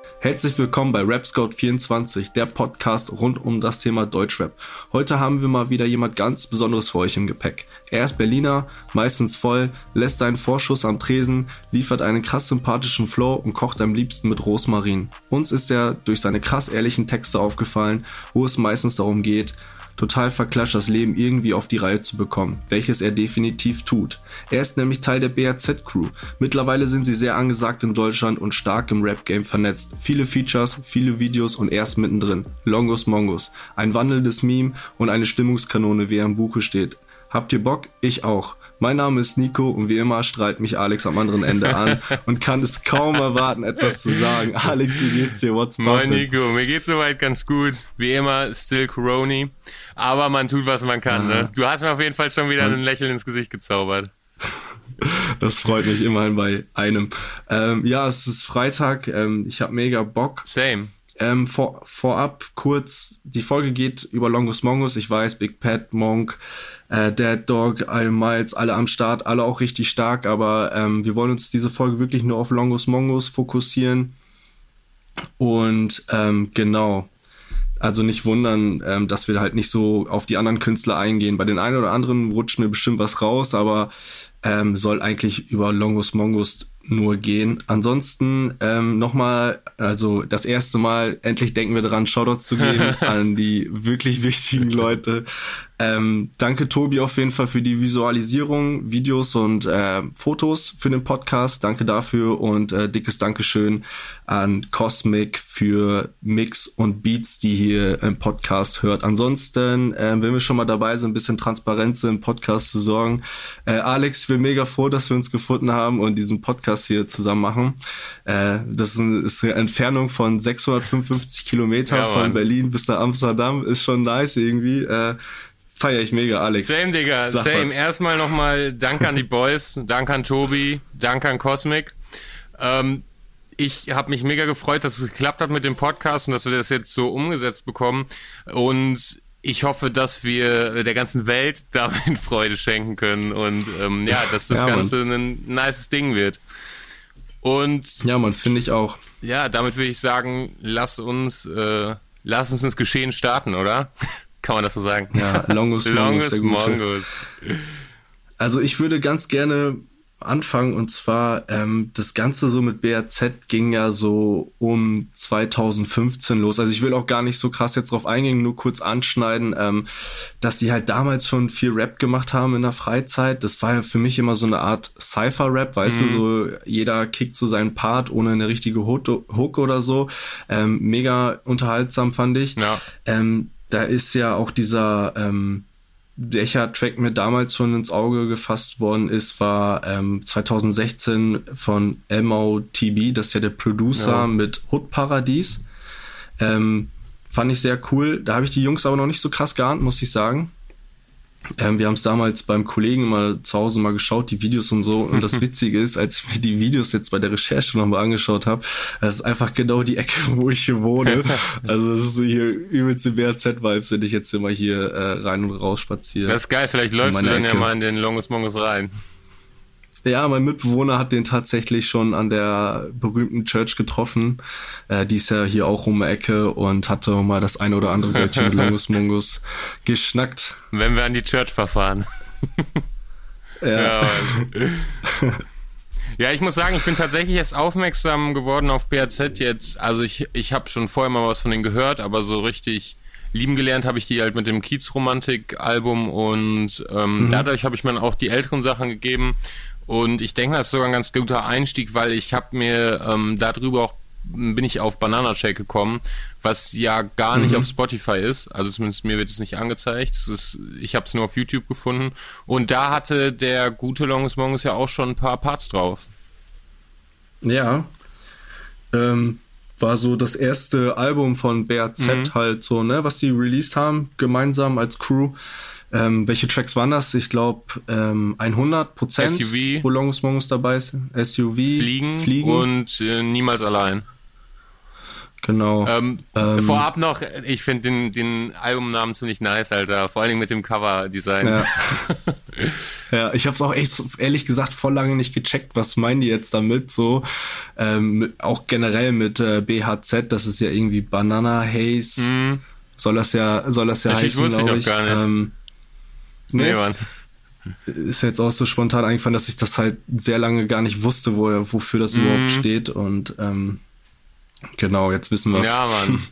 Herzlich willkommen bei RapScout24, der Podcast rund um das Thema Deutschrap. Heute haben wir mal wieder jemand ganz Besonderes für euch im Gepäck. Er ist Berliner, meistens voll, lässt seinen Vorschuss am Tresen, liefert einen krass sympathischen Flow und kocht am liebsten mit Rosmarin. Uns ist er durch seine krass ehrlichen Texte aufgefallen, wo es meistens darum geht, total verklatscht das Leben irgendwie auf die Reihe zu bekommen, welches er definitiv tut. Er ist nämlich Teil der BRZ-Crew. Mittlerweile sind sie sehr angesagt in Deutschland und stark im Rap-Game vernetzt. Viele Features, viele Videos und er ist mittendrin. Longus Mongus, ein wandelndes Meme und eine Stimmungskanone, wie er im Buche steht. Habt ihr Bock? Ich auch. Mein Name ist Nico und wie immer strahlt mich Alex am anderen Ende an und kann es kaum erwarten, etwas zu sagen. Alex, wie geht's dir? What's Moin Nico, mir geht's soweit ganz gut. Wie immer, still Coroni. Aber man tut, was man kann, ne? Du hast mir auf jeden Fall schon wieder ein Lächeln ins Gesicht gezaubert. Das freut mich immerhin bei einem. Ja, es ist Freitag. Ich habe mega Bock. Same. Vorab kurz, die Folge geht über Longus Mongus. Ich weiß, Big Pat, Monk, Dead Dog, Al Miles, alle am Start, alle auch richtig stark, aber wir wollen uns diese Folge wirklich nur auf Longus Mongus fokussieren. Und genau, also nicht wundern, dass wir halt nicht so auf die anderen Künstler eingehen. Bei den einen oder anderen rutscht mir bestimmt was raus, aber soll eigentlich über Longus Mongus nur gehen. Ansonsten nochmal, also das erste Mal, endlich denken wir daran, Shoutout zu geben an die wirklich wichtigen Leute. Danke Tobi auf jeden Fall für die Visualisierung, Videos und Fotos für den Podcast. Danke dafür und dickes Dankeschön an Cosmic für Mix und Beats, die hier im Podcast hört. Ansonsten, wenn wir schon mal dabei sind, ein bisschen Transparenz im Podcast zu sorgen. Alex, ich bin mega froh, dass wir uns gefunden haben und diesen Podcast hier zusammen machen. Das ist eine Entfernung von 655 Kilometern von Berlin bis nach Amsterdam. Ist schon nice irgendwie. Feier ich mega, Alex. Same, Digga, same. Erstmal nochmal Dank an die Boys, Dank an Tobi, Dank an Cosmic. Ich habe mich mega gefreut, dass es geklappt hat mit dem Podcast und dass wir das jetzt so umgesetzt bekommen. Und ich hoffe, dass wir der ganzen Welt damit Freude schenken können und dass das Ganze ein nices Ding wird. Und ja, man, finde ich auch. Ja, damit würde ich sagen, lass uns ins Geschehen starten, oder? Kann man das so sagen? Ja, Longus Mongus. Also ich würde ganz gerne anfangen und zwar das Ganze so mit BRZ ging ja so um 2015 los. Also ich will auch gar nicht so krass jetzt drauf eingehen, nur kurz anschneiden, dass die halt damals schon viel Rap gemacht haben in der Freizeit. Das war ja für mich immer so eine Art Cypher-Rap, weißt du, so jeder kickt so seinen Part ohne eine richtige Hook oder so. Mega unterhaltsam fand ich. Ja. Da ist ja auch dieser welcher Track mir damals schon ins Auge gefasst worden ist, war 2016 von MOTB, das ist ja der Producer mit Hood Paradies. Fand ich sehr cool. Da habe ich die Jungs aber noch nicht so krass geahnt, muss ich sagen. Wir haben es damals beim Kollegen mal zu Hause mal geschaut, die Videos und so. Und das Witzige ist, als ich mir die Videos jetzt bei der Recherche nochmal angeschaut habe, das ist einfach genau die Ecke, wo ich hier wohne. Also das ist so hier übelste BRZ-Vibes, wenn ich jetzt immer hier rein und raus spaziere. Das ist geil, vielleicht läufst du dann ja mal in den Longus Mongus rein. Ja, mein Mitbewohner hat den tatsächlich schon an der berühmten Church getroffen. Die ist ja hier auch um die Ecke und hatte mal das eine oder andere Wörtchen mit Longus Mongus geschnackt. Wenn wir an die Church verfahren. Ja. Ja, ich muss sagen, ich bin tatsächlich erst aufmerksam geworden auf BRZ jetzt. Also ich habe schon vorher mal was von denen gehört, aber so richtig lieben gelernt habe ich die halt mit dem Kiez-Romantik-Album und dadurch habe ich mir auch die älteren Sachen gegeben. Und ich denke, das ist sogar ein ganz guter Einstieg, weil ich habe mir darüber auch bin ich auf Banana Shake gekommen, was ja gar nicht auf Spotify ist. Also zumindest mir wird es nicht angezeigt. Ich habe es nur auf YouTube gefunden. Und da hatte der gute Longus Mongus ja auch schon ein paar Parts drauf. Ja. War so das erste Album von BRZ halt so, ne, was die released haben, gemeinsam als Crew. Welche Tracks waren das? Ich glaube 100%, SUV, wo Longus Mongus dabei ist. SUV, Fliegen und Niemals allein. Genau. Vorab noch, ich finde den Albumnamen ziemlich nice, Alter. Vor allen Dingen mit dem Cover-Design. Ja. Ja, ich habe es auch echt, ehrlich gesagt, voll lange nicht gecheckt, was meinen die jetzt damit, so. Auch generell mit BHZ, das ist ja irgendwie Banana Haze, soll das ja heißen, glaube ich. Wusste ich auch gar nicht. Nee, Mann. Ist jetzt auch so spontan eingefallen, dass ich das halt sehr lange gar nicht wusste, wofür das überhaupt steht. Und genau, jetzt wissen wir es. Ja, Mann.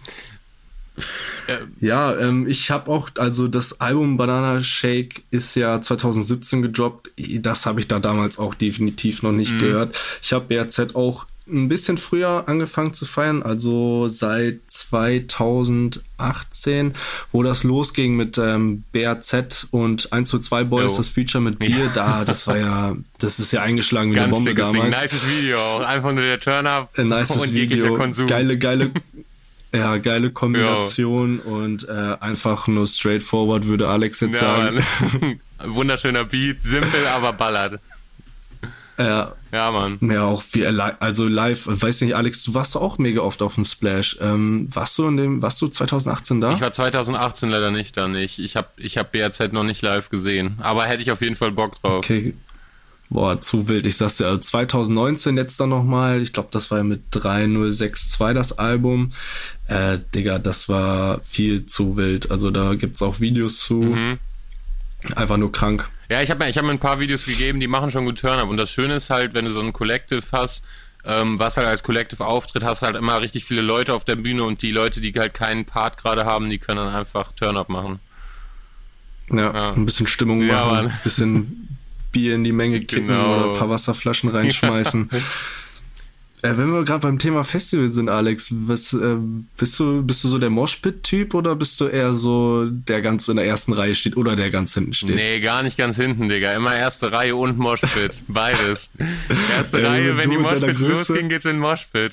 Ja, ich habe auch, also das Album Banana Shake ist ja 2017 gedroppt. Das habe ich da damals auch definitiv noch nicht gehört. Ich habe BRZ auch ein bisschen früher angefangen zu feiern, also seit 2018, wo das losging mit BRZ und 1-2 Boys, das Feature mit Bier, das ist ja eingeschlagen wie eine Bombe damals. Nices Video auch, einfach nur der Turn-Up und jeglicher Konsum. Geile Kombination und einfach nur straightforward, würde Alex jetzt sagen. Wunderschöner Beat, simpel, aber ballert. Ja, Mann. Ja, auch wie also live, weiß nicht, Alex, du warst auch mega oft auf dem Splash. Warst du 2018 da? Ich war 2018 leider nicht da. Ich hab BRZ noch nicht live gesehen, aber hätte ich auf jeden Fall Bock drauf. Okay. Boah, zu wild. Ich sag's dir, 2019 jetzt dann nochmal, ich glaube, das war ja mit 3062 das Album. Digga, das war viel zu wild. Also da gibt's auch Videos zu. Einfach nur krank. Ja, ich hab mir ein paar Videos gegeben, die machen schon gut Turn-Up. Und das Schöne ist halt, wenn du so ein Collective hast, was halt als Collective auftritt, hast halt immer richtig viele Leute auf der Bühne und die Leute, die halt keinen Part gerade haben, die können dann einfach Turn-Up machen. Ja, ein bisschen Stimmung machen, ein bisschen Bier in die Menge kippen oder ein paar Wasserflaschen reinschmeißen. Wenn wir gerade beim Thema Festival sind, Alex, bist du so der Moshpit-Typ oder bist du eher so, der ganz in der ersten Reihe steht oder der ganz hinten steht? Nee, gar nicht ganz hinten, Digga. Immer erste Reihe und Moshpit. Beides. Erste Reihe, wenn die Moshpits losgehen, geht's in Moshpit.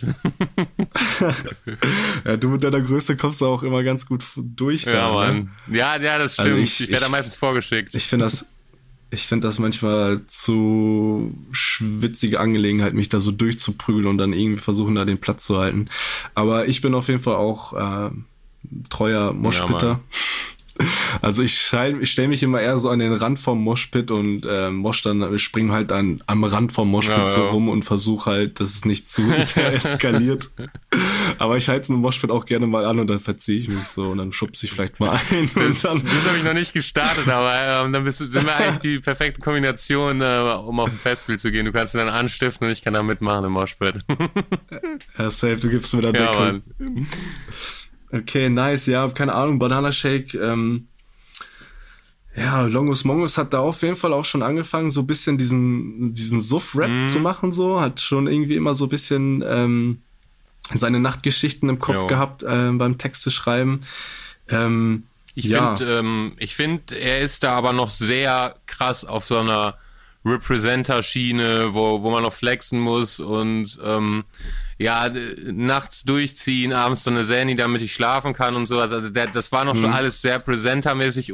Ja, du mit deiner Größe kommst du auch immer ganz gut durch. Ja, Mann. Ne? Ja, das stimmt. Also ich werde da meistens vorgeschickt. Ich finde das manchmal zu schwitzige Angelegenheit, mich da so durchzuprügeln und dann irgendwie versuchen, da den Platz zu halten. Aber ich bin auf jeden Fall auch treuer Moshpitter. Ja, also ich stelle mich immer eher so an den Rand vom Moshpit und springe halt am Rand vom Moshpit so rum und versuche halt, dass es nicht zu sehr eskaliert. Aber ich halte einen Moshpit auch gerne mal an und dann verziehe ich mich so und dann schubse ich vielleicht mal ein. Das habe ich noch nicht gestartet, aber dann sind wir eigentlich die perfekte Kombination, um auf ein Festival zu gehen. Du kannst ihn dann anstiften und ich kann da mitmachen im Moshpit. Ja, safe, du gibst mir da Deckung. Ja, okay, nice, ja, keine Ahnung, Banana Shake, Longus Mongus hat da auf jeden Fall auch schon angefangen, so ein bisschen diesen Suff-Rap zu machen, so, hat schon irgendwie immer so ein bisschen seine Nachtgeschichten im Kopf gehabt beim Texte schreiben. Ich finde, er ist da aber noch sehr krass auf so einer Representer-Schiene, wo man noch flexen muss und nachts durchziehen, abends dann eine Sani, damit ich schlafen kann und sowas. Also das war noch schon alles sehr Representer-mäßig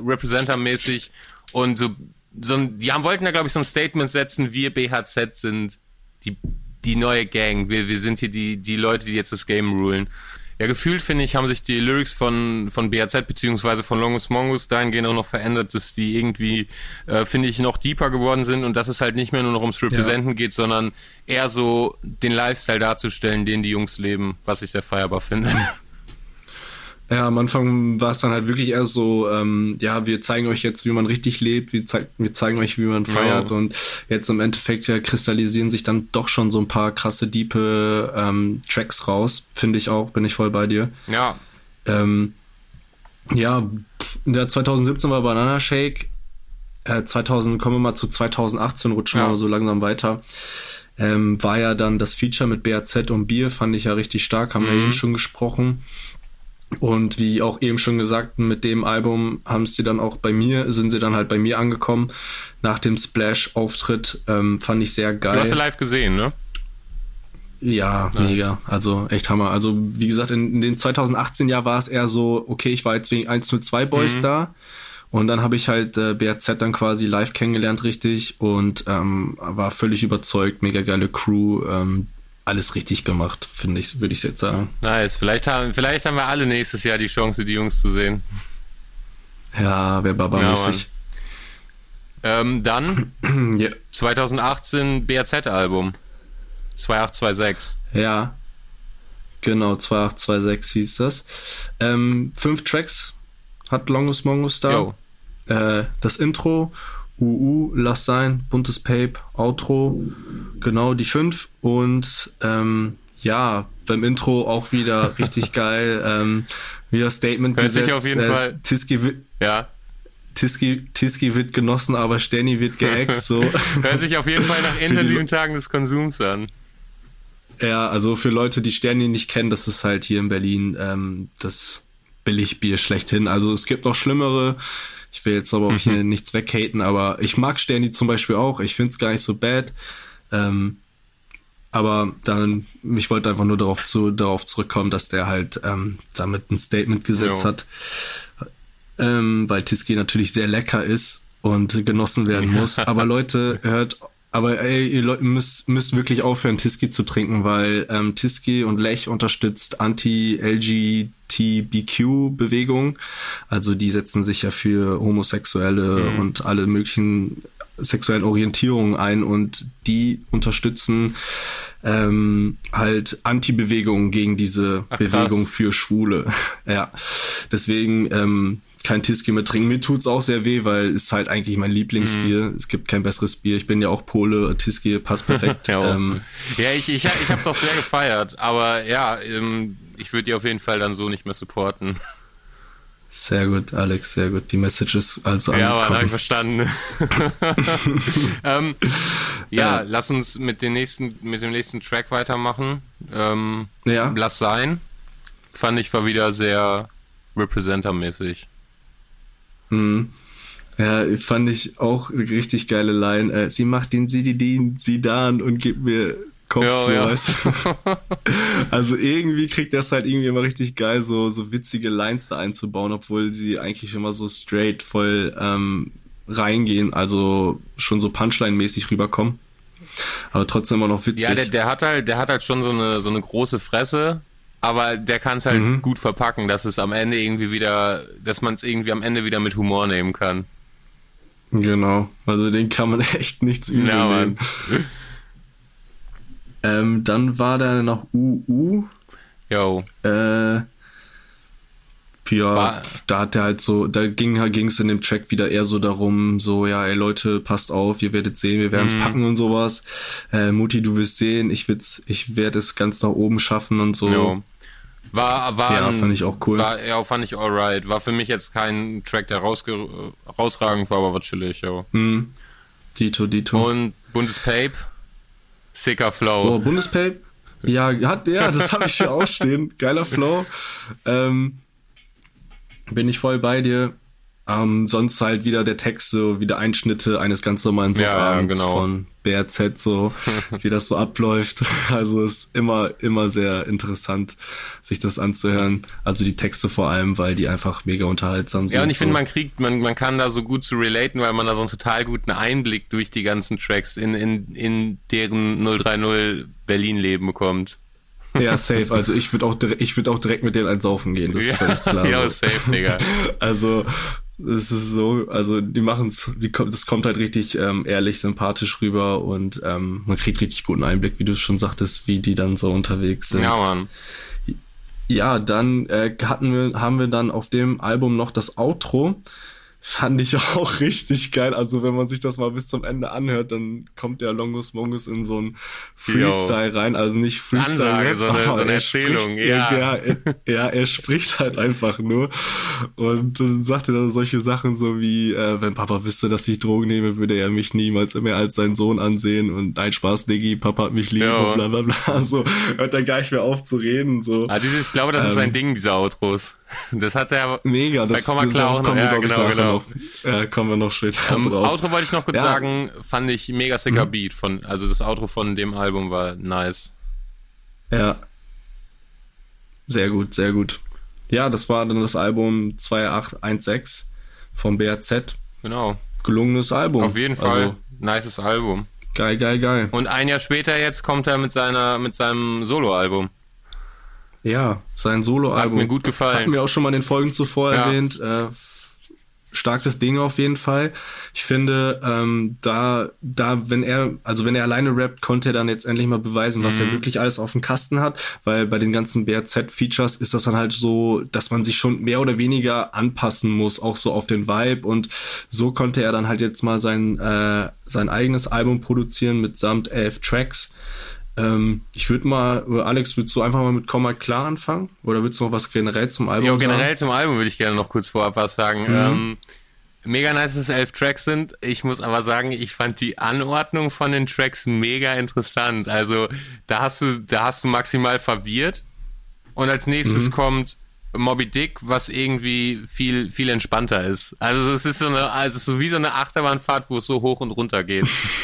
und die wollten da, glaube ich, so ein Statement setzen, wir BHZ sind die neue Gang, wir sind hier die Leute, die jetzt das Game rulen. Ja, gefühlt, finde ich, haben sich die Lyrics von BHZ beziehungsweise von Longus Mongus dahingehend auch noch verändert, dass die irgendwie, finde ich, noch deeper geworden sind und dass es halt nicht mehr nur noch ums Representen geht, sondern eher so den Lifestyle darzustellen, den die Jungs leben, was ich sehr feierbar finde. Ja, am Anfang war es dann halt wirklich eher so, wir zeigen euch jetzt, wie man richtig lebt, wir zeigen euch, wie man feiert und jetzt im Endeffekt kristallisieren sich dann doch schon so ein paar krasse, diepe Tracks raus, finde ich auch, bin ich voll bei dir. Ja. In der 2017 war Banana Shake, kommen wir mal zu 2018, rutschen wir so langsam weiter. War ja dann das Feature mit BRZ und Bier, fand ich ja richtig stark, haben wir eben schon gesprochen. Und wie auch eben schon gesagt, mit dem Album sind sie dann halt bei mir angekommen. Nach dem Splash-Auftritt fand ich sehr geil. Du hast ja live gesehen, ne? Ja, nice. Mega. Also echt Hammer. Also wie gesagt, in den 2018 Jahr war es eher so, okay, ich war jetzt wegen 1-2 Boys da. Und dann habe ich halt BRZ dann quasi live kennengelernt richtig und war völlig überzeugt. Mega geile Crew. alles richtig gemacht, würde ich jetzt sagen. Nice. Vielleicht haben wir alle nächstes Jahr die Chance, die Jungs zu sehen. Ja, wäre Baba-mäßig. Dann Ja. 2018 BAZ-Album. 2826. Ja, genau, 2826 hieß das. 5 Tracks hat Longus Mongus da. Jo. Das Intro, Lass sein, buntes Pape, Outro, genau die 5. Und ja, beim Intro auch wieder richtig geil. Wieder Statement Hört gesetzt. sich auf jeden Fall. Tiski wird genossen, aber Stenny wird geäxt. So. Hört sich auf jeden Fall nach intensiven Tagen des Konsums an. Ja, also für Leute, die Sterni nicht kennen, das ist halt hier in Berlin das Billigbier schlechthin. Also es gibt noch schlimmere. Ich will jetzt aber auch hier nichts weghaten, aber ich mag Sterni zum Beispiel auch. Ich find's gar nicht so bad. Aber ich wollte einfach nur darauf zurückkommen, dass der halt damit ein Statement gesetzt hat. Weil Tiski natürlich sehr lecker ist und genossen werden muss. Aber Leute, ihr Leute müsst wirklich aufhören, Tiski zu trinken, weil Tiski und Lech unterstützt Anti-LGBTQ-Bewegung. Also die setzen sich ja für Homosexuelle und alle möglichen sexuellen Orientierungen ein und die unterstützen halt Anti-Bewegungen gegen diese Bewegung für Schwule. Ja, deswegen kein Tiski mehr trinken. Mir tut's auch sehr weh, weil es halt eigentlich mein Lieblingsbier. Es gibt kein besseres Bier. Ich bin ja auch Pole, Tiski passt perfekt. Ja, ich hab's auch sehr gefeiert, aber ja, ich würde die auf jeden Fall dann so nicht mehr supporten. Sehr gut, Alex, sehr gut. Die Message ist also angekommen. Ja, habe ich verstanden. Lass uns mit dem nächsten Track weitermachen. Lass sein. Fand ich war wieder sehr Representer-mäßig. Ja, fand ich auch eine richtig geile Line. Sie macht den Zidane und gibt mir Kopf, weißt du? Also irgendwie kriegt er es halt irgendwie immer richtig geil, so witzige Lines da einzubauen, obwohl sie eigentlich immer so straight voll reingehen, also schon so Punchline-mäßig rüberkommen. Aber trotzdem immer noch witzig. Ja, der hat halt schon so eine große Fresse, aber der kann es halt gut verpacken, dass es am Ende dass man es irgendwie am Ende wieder mit Humor nehmen kann. Genau, also den kann man echt nichts übel nehmen. Dann war da noch Jo. Da hat er halt so, da ging's in dem Track wieder eher so darum, so, ja, ey Leute, passt auf, ihr werdet sehen, wir werden's packen und sowas. Mutti, du wirst sehen, ich werde es ganz nach oben schaffen und so. Jo. Fand ich auch cool. Fand ich alright. War für mich jetzt kein Track, der rausragend war, aber war chillig, jo. Dito. Und buntes Pape. Sicker Flow. Oh, Bundespape? Ja, das habe ich hier auch stehen. Geiler Flow. Bin ich voll bei dir. Sonst halt wieder der Text, so wieder Einschnitte eines ganz normalen Suffabends von BRZ, so wie das so abläuft. Also ist immer sehr interessant, sich das anzuhören. Also die Texte vor allem, weil die einfach mega unterhaltsam sind. Ja, und ich finde, man kann da so gut zu relaten, weil man da so einen total guten Einblick durch die ganzen Tracks in deren 030 Berlin-Leben bekommt. Ja, safe. Also ich würde auch direkt mit denen eins saufen gehen. Das ist völlig klar. Ja, safe, Digga. Also es ist so, also das kommt halt richtig ehrlich, sympathisch rüber und man kriegt richtig guten Einblick, wie du schon sagtest, wie die dann so unterwegs sind. Ja, Mann. Ja, dann haben wir dann auf dem Album noch das Outro. Fand ich auch richtig geil. Also wenn man sich das mal bis zum Ende anhört, dann kommt der Longus Mongus in so ein Freestyle rein. Also nicht Freestyle, Ansage, so eine Erzählung. Er spricht halt einfach nur. Und dann sagt er dann solche Sachen so wie, wenn Papa wüsste, dass ich Drogen nehme, würde er mich niemals mehr als seinen Sohn ansehen. Und nein, Spaß, Diggi, Papa hat mich lieb und bla bla bla. So hört er gar nicht mehr auf zu reden. So. Ich glaube, das ist ein Ding, diese Outros. Das hat er mega, das kommen wir klar auch noch. Ja, genau. Kommen wir noch später drauf. Outro wollte ich noch kurz sagen, fand ich mega sicker Beat also das Outro von dem Album war nice. Ja. Sehr gut, sehr gut. Ja, das war dann das Album 2816 vom BAZ. Genau. Gelungenes Album. Auf jeden Fall. Nices Album. Geil. Und ein Jahr später jetzt kommt er mit seinem Soloalbum. Ja, sein Soloalbum. Hat mir gut gefallen. Hatten wir auch schon mal in den Folgen zuvor erwähnt. Starkes Ding auf jeden Fall. Ich finde, wenn er alleine rappt, konnte er dann jetzt endlich mal beweisen, was er wirklich alles auf dem Kasten hat, weil bei den ganzen BRZ-Features ist das dann halt so, dass man sich schon mehr oder weniger anpassen muss, auch so auf den Vibe, und so konnte er dann halt jetzt mal sein eigenes Album produzieren mitsamt 11 Tracks. Ich würde mal, Alex, würdest du einfach mal mit Komm mal klar anfangen? Oder würdest du noch was generell zum Album sagen? Generell zum Album würde ich gerne noch kurz vorab was sagen. Mega nice, dass es 11 Tracks sind. Ich muss aber sagen, ich fand die Anordnung von den Tracks mega interessant. Also da hast du maximal verwirrt. Und als nächstes kommt Moby Dick, was irgendwie viel, viel entspannter ist. Also es ist so wie so eine Achterbahnfahrt, wo es so hoch und runter geht.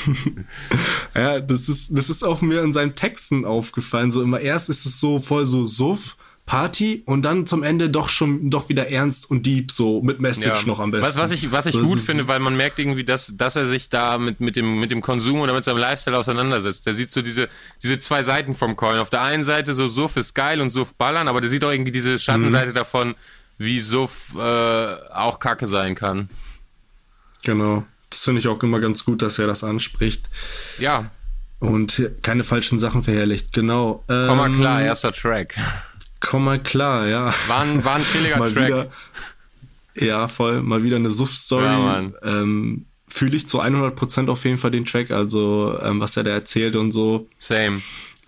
Ja, das ist auch mir in seinen Texten aufgefallen. So immer erst ist es so voll so Suff, Party, und dann zum Ende doch wieder ernst und deep, so mit Message noch am besten. Was ich so, gut finde, weil man merkt irgendwie, dass er sich da mit dem Konsum oder mit seinem Lifestyle auseinandersetzt. Der sieht so diese zwei Seiten vom Coin. Auf der einen Seite so Suff ist geil und Suff ballern, aber der sieht auch irgendwie diese Schattenseite davon, wie Suff auch Kacke sein kann. Genau. Das finde ich auch immer ganz gut, dass er das anspricht. Ja. Und keine falschen Sachen verherrlicht. Genau. Komm mal klar, erster Track. Komm mal klar, ja. War ein chilliger mal Track. Wieder, ja, voll. Mal wieder eine Suff-Story. Ja, fühle ich zu 100% auf jeden Fall den Track. Also, was er da erzählt und so. Same.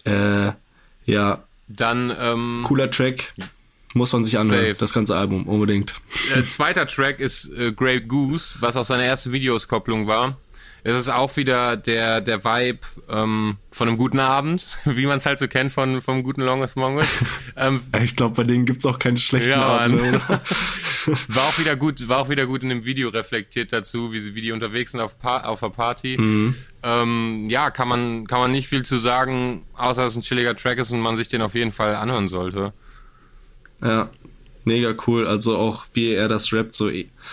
Ja. Dann, cooler Track. Muss man sich anhören. Safe. Das ganze Album, unbedingt. Zweiter Track ist Grey Goose, was auch seine erste Videoskopplung war. Es ist auch wieder der Vibe von einem guten Abend, wie man es halt so kennt vom guten Longest Mongoose. Ich glaube, bei denen gibt's auch keinen schlechten Abend. War auch wieder gut in dem Video reflektiert dazu, wie die unterwegs sind auf der Party. Ja, kann man nicht viel zu sagen, außer dass es ein chilliger Track ist und man sich den auf jeden Fall anhören sollte. Ja, mega cool. Also auch wie er das rappt, so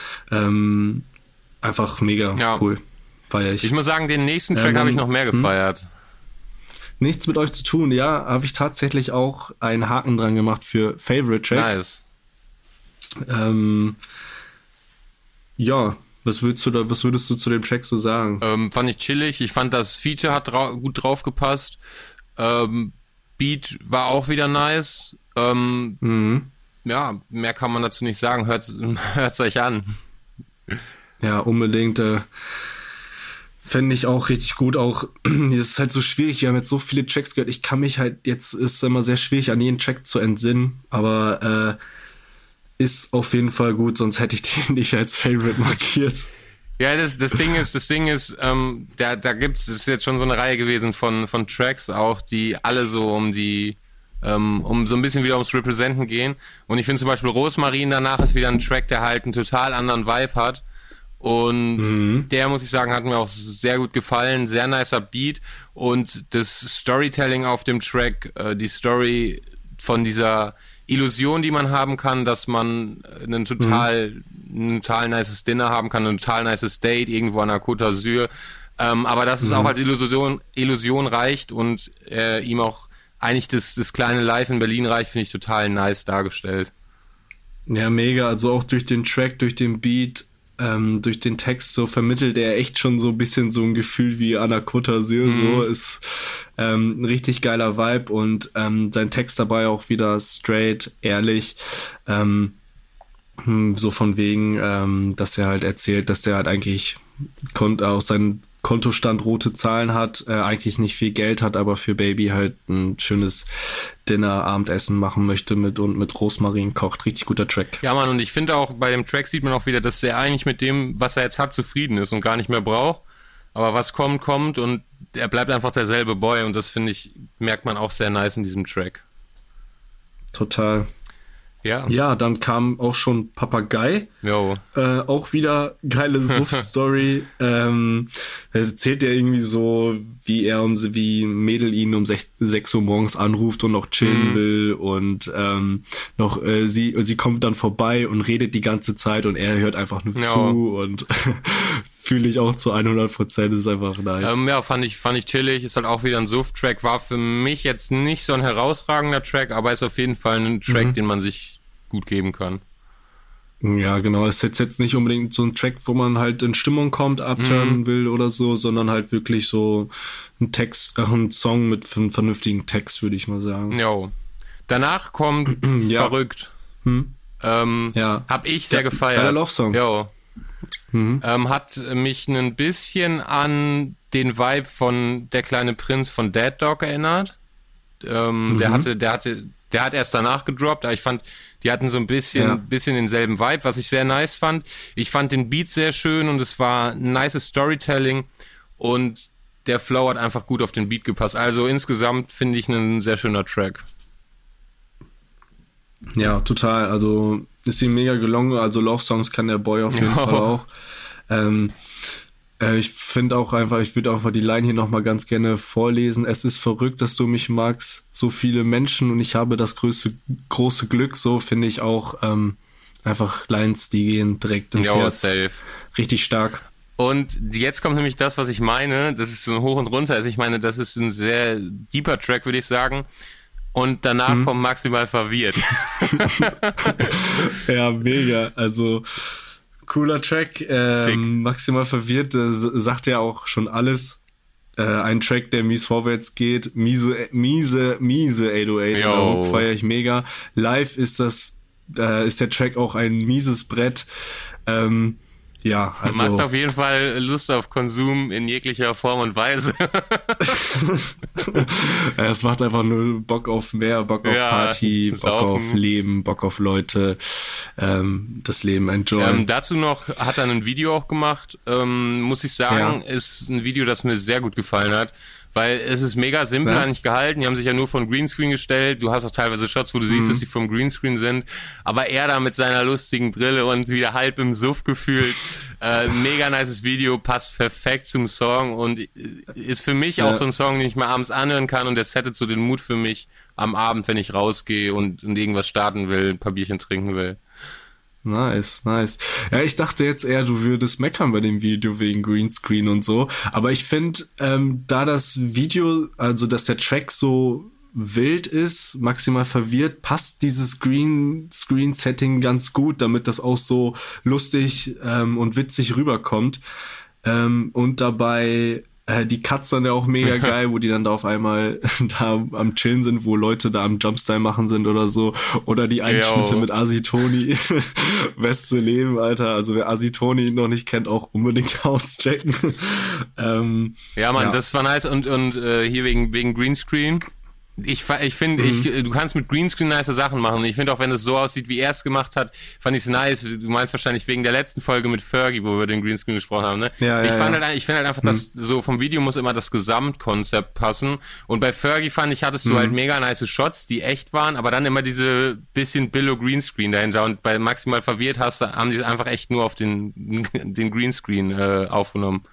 einfach mega cool. Ich muss sagen, den nächsten Track habe ich noch mehr gefeiert. Nichts mit euch zu tun, ja, habe ich tatsächlich auch einen Haken dran gemacht für Favorite Track. Nice. Ja, was würdest du zu dem Track so sagen? Fand ich chillig. Ich fand, das Feature hat gut drauf gepasst. Beat war auch wieder nice. Ja, mehr kann man dazu nicht sagen. Hört's euch an. Ja, unbedingt. Fände ich auch richtig gut. Auch, das ist halt so schwierig. Wir haben jetzt so viele Tracks gehört. Ich kann mich halt, jetzt ist es immer sehr schwierig, an jeden Track zu entsinnen. Aber ist auf jeden Fall gut, sonst hätte ich den nicht als Favorite markiert. Ja, das Ding ist, da gibt's, das ist jetzt schon so eine Reihe gewesen von Tracks auch, die alle so um so ein bisschen wieder ums Representen gehen. Und ich finde zum Beispiel Rosmarin danach ist wieder ein Track, der halt einen total anderen Vibe hat. Und der, muss ich sagen, hat mir auch sehr gut gefallen. Sehr nicer Beat. Und das Storytelling auf dem Track, die Story von dieser Illusion, die man haben kann, dass man ein total nices Dinner haben kann, ein total nices Date irgendwo an der Côte d'Azur. Aber dass es auch als Illusion reicht und ihm auch eigentlich das kleine Live in Berlin reicht, finde ich total nice dargestellt. Ja, mega. Also auch durch den Track, durch den Beat, durch den Text so vermittelt er echt schon so ein bisschen so ein Gefühl wie an der Côte d'Azur, so ist ein richtig geiler Vibe und sein Text dabei auch wieder straight, ehrlich, so von wegen, dass er halt erzählt, dass er halt eigentlich aus seinem Kontostand rote Zahlen hat, eigentlich nicht viel Geld hat, aber für Baby halt ein schönes Dinner, Abendessen machen möchte mit Rosmarin kocht. Richtig guter Track. Ja, Mann, und ich finde auch, bei dem Track sieht man auch wieder, dass er eigentlich mit dem, was er jetzt hat, zufrieden ist und gar nicht mehr braucht. Aber was kommt und er bleibt einfach derselbe Boy und das, finde ich, merkt man auch sehr nice in diesem Track. Total. Ja. Ja, dann kam auch schon Papagei. Jo. Auch wieder geile Suff-Story. Er erzählt ja irgendwie so, wie Mädel ihn um 6 Uhr morgens anruft und noch chillen will und sie kommt dann vorbei und redet die ganze Zeit und er hört einfach nur zu und Fühle ich auch zu 100%, ist einfach nice. Ja, fand ich chillig, ist halt auch wieder ein Suff-Track, war für mich jetzt nicht so ein herausragender Track, aber ist auf jeden Fall ein Track, den man sich gut geben kann. Ja, genau, es ist jetzt nicht unbedingt so ein Track, wo man halt in Stimmung kommt, abturnen will oder so, sondern halt wirklich so ein Song mit einem vernünftigen Text, würde ich mal sagen. Jo. Danach kommt Verrückt. Hab ich sehr gefeiert. Der Love Song. Jo. Hat mich ein bisschen an den Vibe von Der kleine Prinz von Dead Dog erinnert. Der hat erst danach gedroppt, aber ich fand, die hatten so ein bisschen denselben Vibe, was ich sehr nice fand. Ich fand den Beat sehr schön und es war ein nice Storytelling und der Flow hat einfach gut auf den Beat gepasst. Also insgesamt finde ich ein sehr schöner Track. Ja, total. Also ist ihm mega gelungen. Also Love Songs kann der Boy auf jeden Fall auch. Ich finde auch einfach, ich würde einfach die Line hier nochmal ganz gerne vorlesen. Es ist verrückt, dass du mich magst, so viele Menschen und ich habe das große Glück. So finde ich auch einfach Lines, die gehen direkt ins Herz. Safe. Richtig stark. Und jetzt kommt nämlich das, was ich meine. Das ist so ein Hoch und Runter. Also ich meine, das ist ein sehr deeper Track, würde ich sagen. Und danach kommt Maximal verwirrt. Ja, mega. Also cooler Track. Maximal verwirrt sagt ja auch schon alles. Ein Track, der mies vorwärts geht. Miese 808. Feiere ich mega. Live ist der Track auch ein mieses Brett. Ja, also macht auf jeden Fall Lust auf Konsum in jeglicher Form und Weise. Ja, es macht einfach nur Bock auf mehr, Bock auf Party, Bock auf Leben, Bock auf Leute, das Leben enjoyen. Dazu noch hat er ein Video auch gemacht, muss ich sagen, ist ein Video, das mir sehr gut gefallen hat. Weil es ist mega simpel eigentlich gehalten. Die haben sich ja nur von Greenscreen gestellt. Du hast auch teilweise Shots, wo du siehst, dass die vom Greenscreen sind. Aber er da mit seiner lustigen Brille und wieder halb im Suff gefühlt. Mega nices Video, passt perfekt zum Song und ist für mich auch so ein Song, den ich mal abends anhören kann. Und der settet so den Mut für mich am Abend, wenn ich rausgehe und irgendwas starten will, ein paar Bierchen trinken will. Nice. Ja, ich dachte jetzt eher, du würdest meckern bei dem Video wegen Greenscreen und so. Aber ich finde, da das Video, also dass der Track so wild ist, maximal verwirrt, passt dieses Greenscreen-Setting ganz gut, damit das auch so lustig und witzig rüberkommt. Und dabei die Cuts dann ja auch mega geil, wo die dann da auf einmal da am Chillen sind, wo Leute da am Jumpstyle machen sind oder so. Oder die Einschnitte mit Asitoni. Beste Leben, Alter. Also wer Asitoni noch nicht kennt, auch unbedingt auschecken. Das war nice. Und hier wegen Greenscreen. Ich finde, du kannst mit Greenscreen nice Sachen machen. Ich finde auch, wenn es so aussieht, wie er es gemacht hat, fand ich es nice. Du meinst wahrscheinlich wegen der letzten Folge mit Fergie, wo wir über den Greenscreen gesprochen haben, ne? Ich finde halt einfach, dass so vom Video muss immer das Gesamtkonzept passen. Und bei Fergie fand ich, hattest du halt mega nice Shots, die echt waren, aber dann immer diese bisschen Billo Greenscreen dahinter. Und bei Maximal verwirrt haben die einfach echt nur auf den Greenscreen aufgenommen.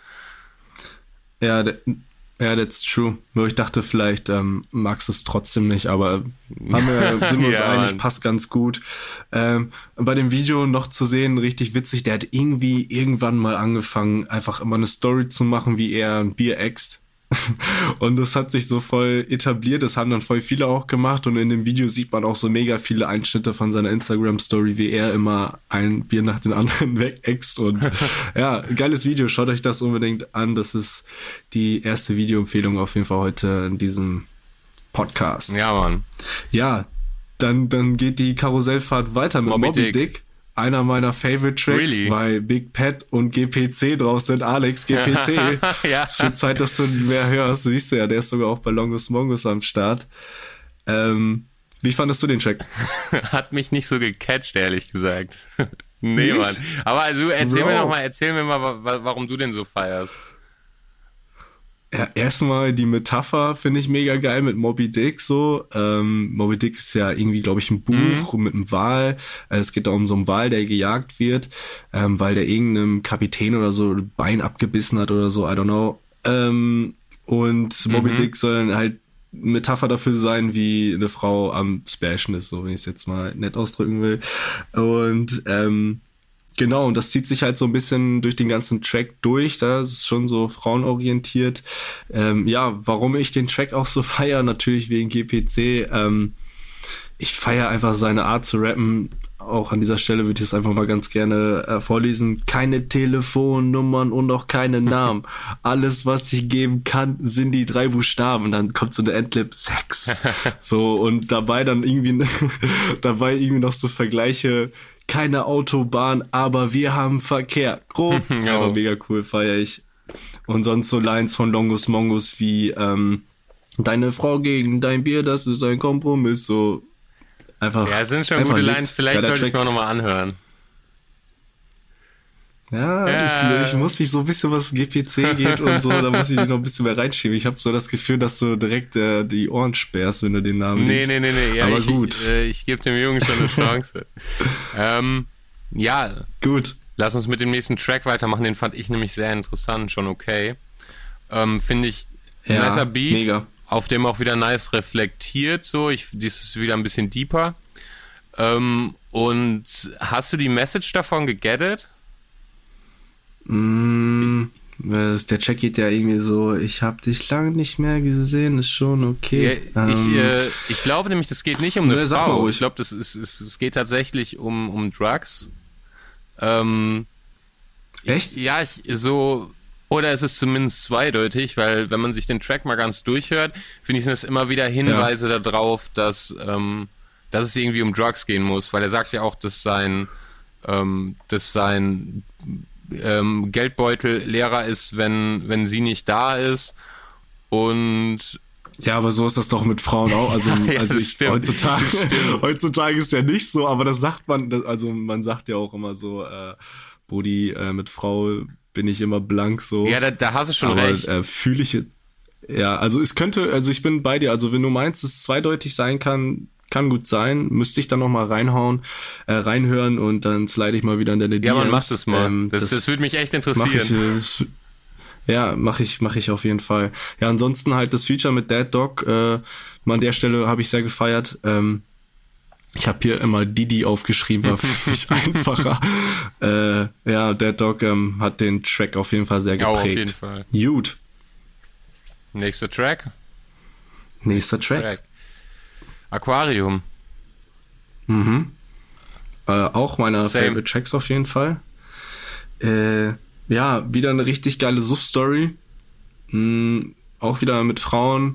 Ja, that's true. Nur ich dachte, vielleicht magst du es trotzdem nicht, aber sind wir uns einig, passt ganz gut. Bei dem Video noch zu sehen, richtig witzig, der hat irgendwie irgendwann mal angefangen, einfach immer eine Story zu machen, wie er ein Bier äxt. Und das hat sich so voll etabliert, das haben dann voll viele auch gemacht und in dem Video sieht man auch so mega viele Einschnitte von seiner Instagram-Story, wie er immer ein Bier nach dem anderen wegäxt und ja, geiles Video, schaut euch das unbedingt an, das ist die erste Videoempfehlung auf jeden Fall heute in diesem Podcast. Ja, Mann. Ja, dann geht die Karussellfahrt weiter mit Moby Dick. Einer meiner Favorite Tracks, weil Big Pat und GPC drauf sind. Alex, GPC. Es wird Zeit, dass du mehr hörst. Du siehst ja, der ist sogar auch bei Longus Mongus am Start. Wie fandest du den Track? Hat mich nicht so gecatcht, ehrlich gesagt. Nee, Mann. Aber also, erzähl mir mal, warum du den so feierst. Ja, erstmal die Metapher finde ich mega geil mit Moby Dick so. Moby Dick ist ja irgendwie, glaube ich, ein Buch mit einem Wal. Es geht da um so einen Wal, der gejagt wird, weil der irgendeinem Kapitän oder so ein Bein abgebissen hat oder so, I don't know. Und Moby Dick soll dann halt Metapher dafür sein, wie eine Frau am Spashen ist, so wenn ich es jetzt mal nett ausdrücken will. Und Genau, und das zieht sich halt so ein bisschen durch den ganzen Track durch. Das ist schon so frauenorientiert. Ja, warum ich den Track auch so feiere, natürlich wegen GPC. Ich feiere einfach seine Art zu rappen. Auch an dieser Stelle würde ich es einfach mal ganz gerne vorlesen. Keine Telefonnummern und auch keine Namen. Alles, was ich geben kann, sind die 3 Buchstaben. Und dann kommt so eine Endlip 6. So, und dabei dann irgendwie noch so Vergleiche. Keine Autobahn, aber wir haben Verkehr. Grob. Aber mega cool, feiere ich. Und sonst so Lines von Longus Mongus wie deine Frau gegen dein Bier, das ist ein Kompromiss. So einfach. Ja, sind schon gute Lines. Vielleicht sollte ich mir auch nochmal anhören. Ja. Ich muss dich so ein bisschen, was GPC geht und so, da muss ich dich noch ein bisschen mehr reinschieben. Ich habe so das Gefühl, dass du direkt die Ohren sperrst, wenn du den Namen liest. Nee. Ja, aber gut. Ich gebe dem Jungen schon eine Chance. Ja. Gut. Lass uns mit dem nächsten Track weitermachen. Den fand ich nämlich sehr interessant, schon okay. Finde ich ja, nicer Beat, mega. Auf dem auch wieder nice reflektiert, so. Dies ist wieder ein bisschen deeper. Und hast du die Message davon gegettet? Der Track geht ja irgendwie so, ich hab dich lange nicht mehr gesehen, ist schon okay. Ja, ich glaube nämlich, das geht nicht um eine Frau. Ruhig. Ich glaube, es geht tatsächlich um Drugs. Echt? Oder es ist zumindest zweideutig, weil wenn man sich den Track mal ganz durchhört, finde ich, sind das immer wieder Hinweise darauf, dass es irgendwie um Drugs gehen muss, weil er sagt ja auch, dass sein Geldbeutel leerer ist, wenn sie nicht da ist. Und ja, aber so ist das doch mit Frauen auch. Also, heutzutage ist ja nicht so, aber das sagt man, also man sagt ja auch immer so, Brudi, mit Frau bin ich immer blank so. Ja, da hast du schon aber, recht. Fühle ich jetzt. Ja, also ich bin bei dir. Also wenn du meinst, dass es zweideutig sein kann gut sein. Müsste ich dann noch mal reinhören und dann slide ich mal wieder in deine DMs. Ja, man macht es mal. Das würde mich echt interessieren. Mach ich auf jeden Fall. Ja, ansonsten halt das Feature mit Dead Dog. An der Stelle habe ich sehr gefeiert. Ich habe hier immer Didi aufgeschrieben, war für mich einfacher. Ja, Dead Dog hat den Track auf jeden Fall sehr geprägt. Ja, auf jeden Fall. Gut. Nächster Track. Aquarium. Auch meiner Favorite Tracks auf jeden Fall. Ja, wieder eine richtig geile Suff-Story. Auch wieder mit Frauen.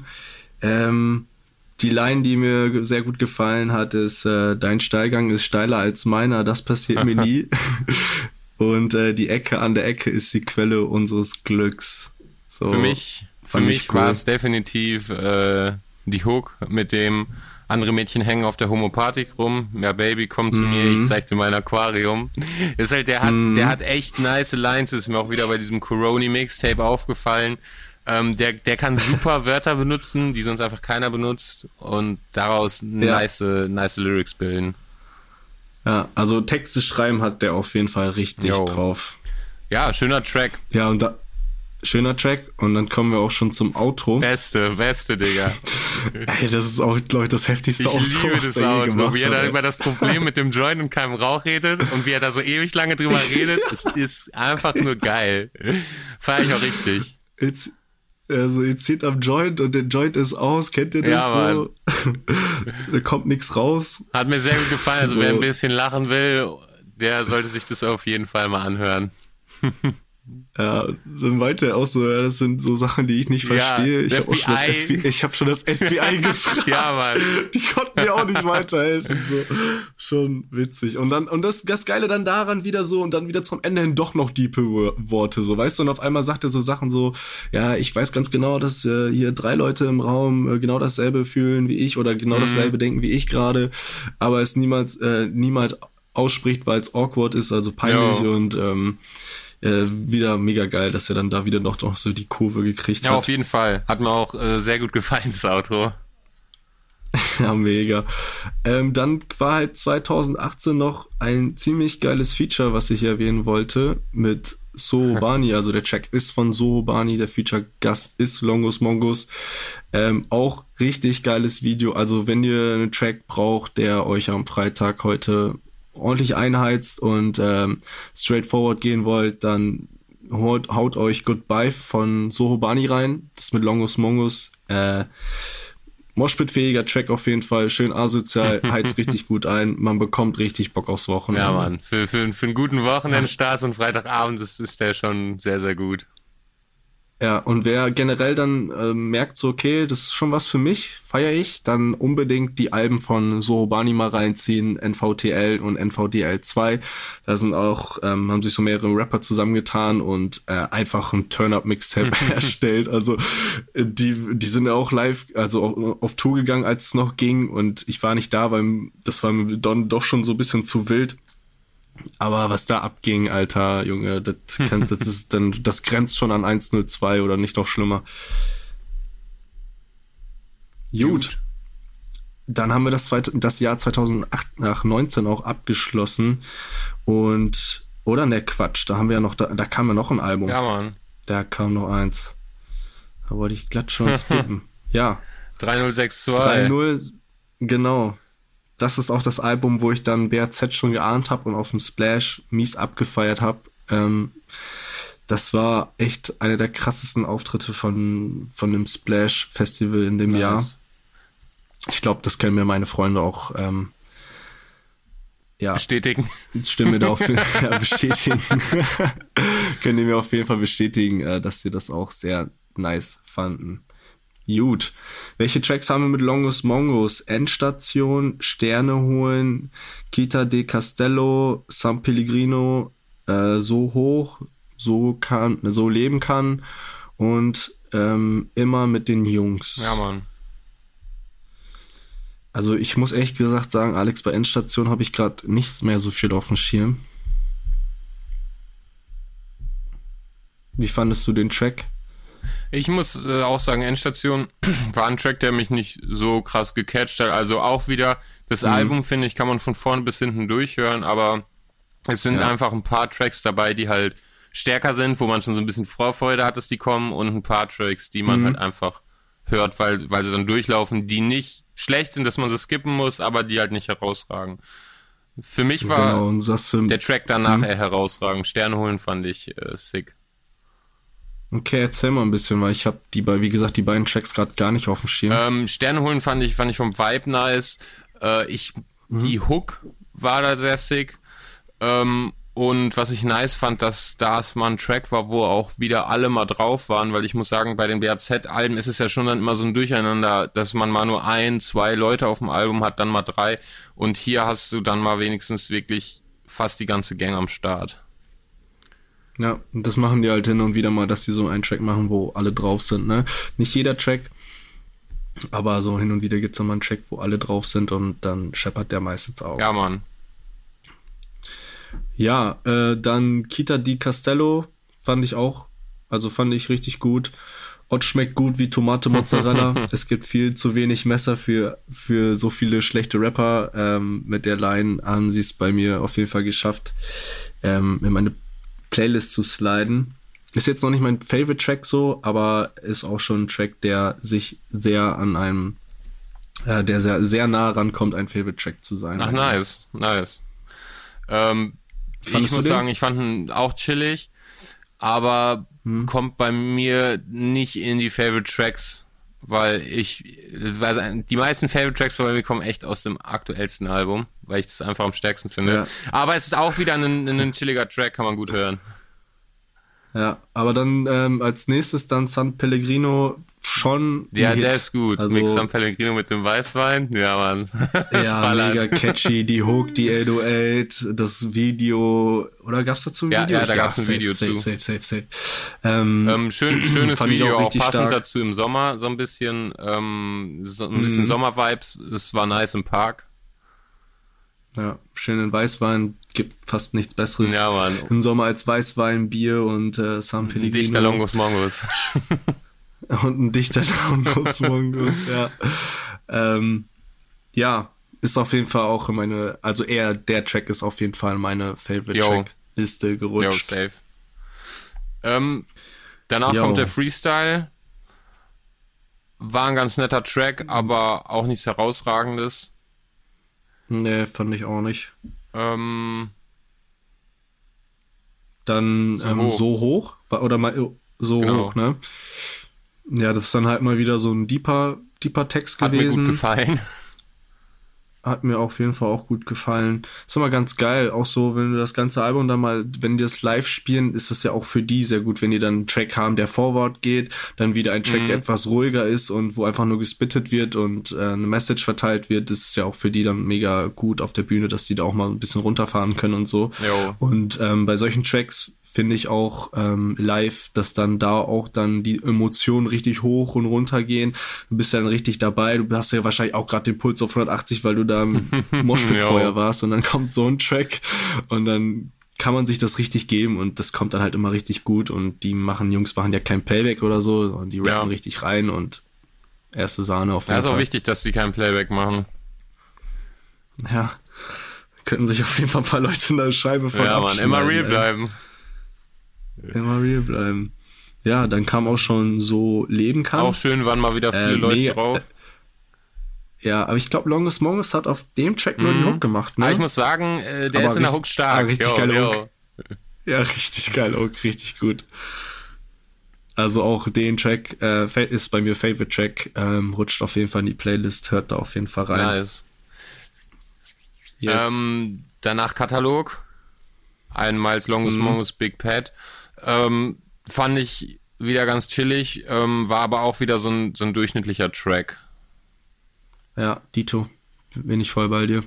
Die Line, die mir sehr gut gefallen hat, ist dein Steilgang ist steiler als meiner, das passiert mir nie. Und die Ecke an der Ecke ist die Quelle unseres Glücks. So, für mich war es definitiv die Hook mit dem andere Mädchen hängen auf der Homopathik rum. Ja, Baby, komm zu mir, ich zeig dir mein Aquarium. Ist halt, der hat echt nice Lines, ist mir auch wieder bei diesem Coroni-Mixtape aufgefallen. Der kann super Wörter benutzen, die sonst einfach keiner benutzt und daraus nice Lyrics bilden. Ja, also Texte schreiben hat der auf jeden Fall richtig drauf. Ja, schöner Track. Ja, schöner Track und dann kommen wir auch schon zum Outro. Beste, Digga. Ey, das ist auch, glaube ich, das heftigste Outro. Ich liebe das Outro, wie er da über das Problem mit dem Joint und keinem Rauch redet und wie er da so ewig lange drüber redet. Es ist einfach nur geil. Feier ich auch richtig. Ihr zieht am Joint und der Joint ist aus, kennt ihr das ja, so? Da kommt nichts raus. Hat mir sehr gut gefallen, also wer ein bisschen lachen will, der sollte sich das auf jeden Fall mal anhören. Ja, dann meinte er auch so, ja, das sind so Sachen, die ich nicht verstehe. Ich habe schon das FBI gefragt. Ja, Mann. Die konnten mir auch nicht weiterhelfen. So. Schon witzig. Und das Geile dann daran wieder so und dann wieder zum Ende hin doch noch diepe Worte, so, weißt du? Und auf einmal sagt er so Sachen so, ja, ich weiß ganz genau, dass hier 3 Leute im Raum genau dasselbe fühlen wie ich oder genau dasselbe denken wie ich gerade, aber es niemals ausspricht, weil es awkward ist, also peinlich und wieder mega geil, dass er dann da wieder noch so die Kurve gekriegt hat. Ja, auf jeden Fall. Hat mir auch sehr gut gefallen, das Outro. Ja, mega. Dann war halt 2018 noch ein ziemlich geiles Feature, was ich erwähnen wollte, mit Sohobani. Also der Track ist von Sohobani, der Feature-Gast ist Longus Mongus. Auch richtig geiles Video. Also wenn ihr einen Track braucht, der euch am Freitag heute ordentlich einheizt und straightforward gehen wollt, dann haut euch Goodbye von Soho Bani rein. Das ist mit Longus Mongus. Moshpit-fähiger Track auf jeden Fall. Schön asozial, heizt richtig gut ein. Man bekommt richtig Bock aufs Wochenende. Ja, Mann. Für einen guten Wochenendstart und Freitagabend ist der schon sehr, sehr gut. Ja, und wer generell dann merkt so, okay, das ist schon was für mich, feiere ich, dann unbedingt die Alben von Soho Bani mal reinziehen, NVTL und NVDL 2. Da sind auch, haben sich so mehrere Rapper zusammengetan und einfach ein Turn-Up-Mixtape erstellt. Also die sind ja auch live, also auf Tour gegangen, als es noch ging, und ich war nicht da, weil das war mir dann doch schon so ein bisschen zu wild. Aber was da abging, Alter, Junge, das ist dann, das grenzt schon an 102 oder nicht noch schlimmer. Gut. Dann haben wir das Jahr 2019 auch abgeschlossen. Und, oder ne, Quatsch, da haben wir ja noch, da kam ja noch ein Album. Ja, Mann. Da kam noch eins. Da wollte ich glatt schon skippen. Ja. 3062. 3-0, genau. Das ist auch das Album, wo ich dann BRZ schon geahnt habe und auf dem Splash mies abgefeiert habe. Das war echt einer der krassesten Auftritte von dem Splash Festival in dem Jahr. Ich glaube, das können mir meine Freunde auch bestätigen. Stimmen da bestätigen. Können die mir auf jeden Fall bestätigen, dass sie das auch sehr nice fanden. Gut. Welche Tracks haben wir mit Longus Mongus? Endstation, Sterne holen, Kita de Castello, San Pellegrino, so hoch, so leben kann und immer mit den Jungs. Ja, Mann. Also ich muss ehrlich gesagt sagen, Alex, bei Endstation habe ich gerade nicht mehr so viel auf dem Schirm. Wie fandest du den Track? Ich muss auch sagen, Endstation war ein Track, der mich nicht so krass gecatcht hat. Also auch wieder, das Album, finde ich, kann man von vorne bis hinten durchhören, aber es sind einfach ein paar Tracks dabei, die halt stärker sind, wo man schon so ein bisschen Vorfreude hat, dass die kommen, und ein paar Tracks, die man halt einfach hört, weil sie dann durchlaufen, die nicht schlecht sind, dass man sie skippen muss, aber die halt nicht herausragen. Für mich war der Track danach eher herausragend. Sterne holen fand ich sick. Okay, erzähl mal ein bisschen, weil ich habe die beiden Tracks gerade gar nicht auf dem Schirm. Sterne holen fand ich vom Vibe nice. Die Hook war da sehr sick. Und was ich nice fand, dass das mal ein Track war, wo auch wieder alle mal drauf waren, weil ich muss sagen, bei den BRZ-Alben ist es ja schon dann immer so ein Durcheinander, dass man mal nur 1, 2 Leute auf dem Album hat, dann mal 3. Und hier hast du dann mal wenigstens wirklich fast die ganze Gang am Start. Ja, das machen die halt hin und wieder mal, dass die so einen Track machen, wo alle drauf sind, ne? Nicht jeder Track, aber so hin und wieder gibt's dann mal einen Track, wo alle drauf sind, und dann scheppert der meistens auch. Ja, Mann. Ja, dann Kita di Castello fand ich richtig gut. Ott schmeckt gut wie Tomate Mozzarella. Es gibt viel zu wenig Messer für so viele schlechte Rapper. Mit der Line haben sie es bei mir auf jeden Fall geschafft, in meine Playlist zu sliden. Ist jetzt noch nicht mein Favorite Track so, aber ist auch schon ein Track, der sich sehr an einem, der sehr, sehr nah rankommt, ein Favorite Track zu sein. Ach, nice. Ich muss sagen, ich fand ihn auch chillig, aber kommt bei mir nicht in die Favorite Tracks, weil die meisten Favorite Tracks bei mir kommen echt aus dem aktuellsten Album, weil ich das einfach am stärksten finde. Ja. Aber es ist auch wieder ein chilliger Track, kann man gut hören. Ja, aber dann als nächstes dann San Pellegrino schon. Ja, der ist gut. Also, Mix San Pellegrino mit dem Weißwein. Ja, Mann. Ja, mega catchy. Die Hook, die 808, das Video. Oder gab's dazu ein Video? Ja, da gab's ein Video zu. Safe. Schönes Video, auch passend stark dazu im Sommer, so ein bisschen Sommer-Vibes. Es war nice im Park. Ja, schönen Weißwein, gibt fast nichts Besseres. Ja, Mann. Im Sommer als Weißwein, Bier und San Pellegrino. Ein dichter Longus Mongus. Und ein dichter Longus Mongus, ja. Ja, ist auf jeden Fall auch der Track ist auf jeden Fall in meine Favorite-Track-Liste gerutscht. Jo, safe. Danach kommt der Freestyle. War ein ganz netter Track, aber auch nichts Herausragendes. Nee, fand ich auch nicht. Dann so hoch. Oder mal so Genau. hoch, ne? Ja, das ist dann halt mal wieder so ein deeper Text Hat mir gewesen. gut gefallen. Hat mir auf jeden Fall auch gut gefallen. Ist immer ganz geil. Auch so, wenn du das ganze Album dann mal, wenn die das live spielen, ist das ja auch für die sehr gut, wenn die dann einen Track haben, der forward geht, dann wieder ein Track, der etwas ruhiger ist und wo einfach nur gespittet wird und eine Message verteilt wird. Das ist ja auch für die dann mega gut auf der Bühne, dass die da auch mal ein bisschen runterfahren können und so. Jo. Und bei solchen Tracks finde ich auch live, dass dann da auch dann die Emotionen richtig hoch und runter gehen. Du bist ja dann richtig dabei. Du hast ja wahrscheinlich auch gerade den Puls auf 180, weil du da im Moshpit vorher warst. Und dann kommt so ein Track und dann kann man sich das richtig geben und das kommt dann halt immer richtig gut. Und die Jungs machen ja kein Playback oder so und die rappen richtig rein und erste Sahne auf jeden Fall. Ja, ist auch wichtig, dass die kein Playback machen. Ja, könnten sich auf jeden Fall ein paar Leute in der Scheibe von abschneiden. Immer real bleiben. Immer real bleiben. Ja, dann kam auch schon so Leben kann. Auch schön, waren mal wieder viele Leute drauf. Ja, aber ich glaube, Longest Mongus hat auf dem Track nur die Hook gemacht, ne? Aber ich muss sagen, der aber ist in der Hook stark. Richtig geil Hook. Ja, richtig geil Hook, richtig gut. Also auch den Track ist bei mir Favorite Track, rutscht auf jeden Fall in die Playlist, hört da auf jeden Fall rein. Nice. Yes. Danach Katalog. Ein Miles Longest Mongus Big Pat. Fand ich wieder ganz chillig, war aber auch wieder so ein durchschnittlicher Track. Ja, Dito, bin ich voll bei dir.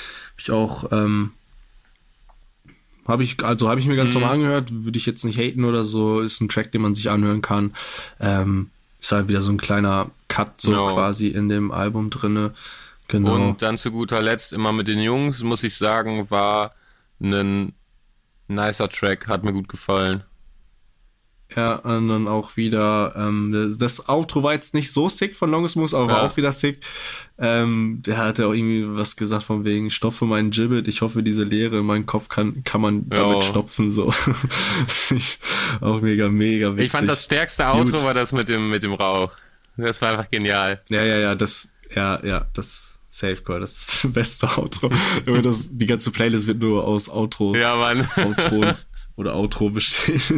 Habe ich mir ganz normal angehört, würde ich jetzt nicht haten oder so, ist ein Track, den man sich anhören kann. Ist halt wieder so ein kleiner Cut so quasi in dem Album drinne. Genau. Und dann zu guter Letzt immer mit den Jungs, muss ich sagen, war ein nicer Track, hat mir gut gefallen. Ja, und dann auch wieder, das Outro war jetzt nicht so sick von Longest Mongus, aber war auch wieder sick. Der hatte auch irgendwie was gesagt von wegen Stopfe meinen Gibbet, ich hoffe, diese Leere in meinem Kopf kann man damit stopfen, so. Auch mega witzig. Ich fand das stärkste Outro war das mit dem Rauch. Das war einfach genial. Das Safecore, das ist das beste Outro. Die ganze Playlist wird nur aus Outro. Ja, Mann. Outro bestehen.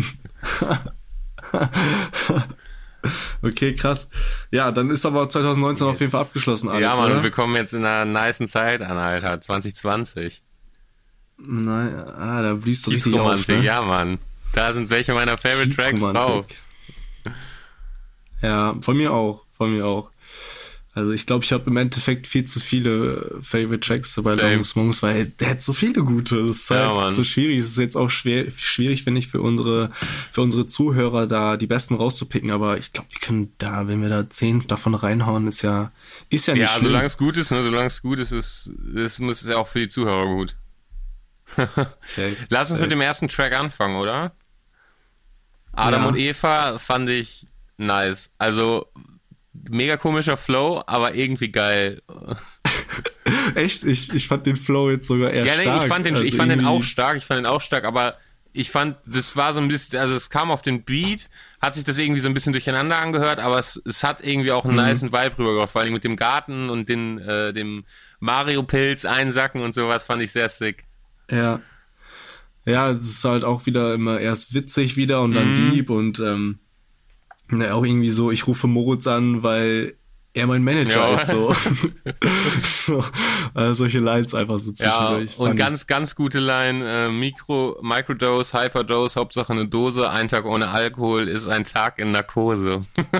Okay, krass. Ja, dann ist aber 2019 auf jeden Fall abgeschlossen alles, ja, Mann, oder? und wir kommen jetzt in einer nicen Zeit an, Alter. 2020. Nein, da blühst du richtig auf, ne? Ja, Mann. Da sind welche meiner Favorite Tracks drauf. Ja, von mir auch. Also ich glaube, ich habe im Endeffekt viel zu viele Favorite Tracks bei Longest Mongus, weil der hat so viele gute. Das ist halt so schwierig. Es ist jetzt auch schwierig, finde ich, für unsere Zuhörer da die besten rauszupicken. Aber ich glaube, wir können da, wenn wir da 10 davon reinhauen, ist ja nicht schlimm. Ja, solange es gut ist, ist es ja auch für die Zuhörer gut. Lass uns mit dem ersten Track anfangen, oder? Adam und Eva fand ich nice. Also mega komischer Flow, aber irgendwie geil. Echt? Ich fand den Flow jetzt sogar eher stark. Ich fand den auch stark, aber ich fand, das war so ein bisschen, also es kam auf den Beat, hat sich das irgendwie so ein bisschen durcheinander angehört, aber es hat irgendwie auch einen nicen Vibe rübergebracht, vor allem mit dem Garten und dem Mario-Pilz einsacken und sowas fand ich sehr sick. Ja. Ja, es ist halt auch wieder immer erst witzig wieder und dann deep und auch irgendwie so, ich rufe Moritz an, weil er mein Manager ist, so. Solche Lines einfach so zwischendurch. Ja, und ganz gute Line, Microdose, Hyperdose, Hauptsache eine Dose, ein Tag ohne Alkohol ist ein Tag in Narkose.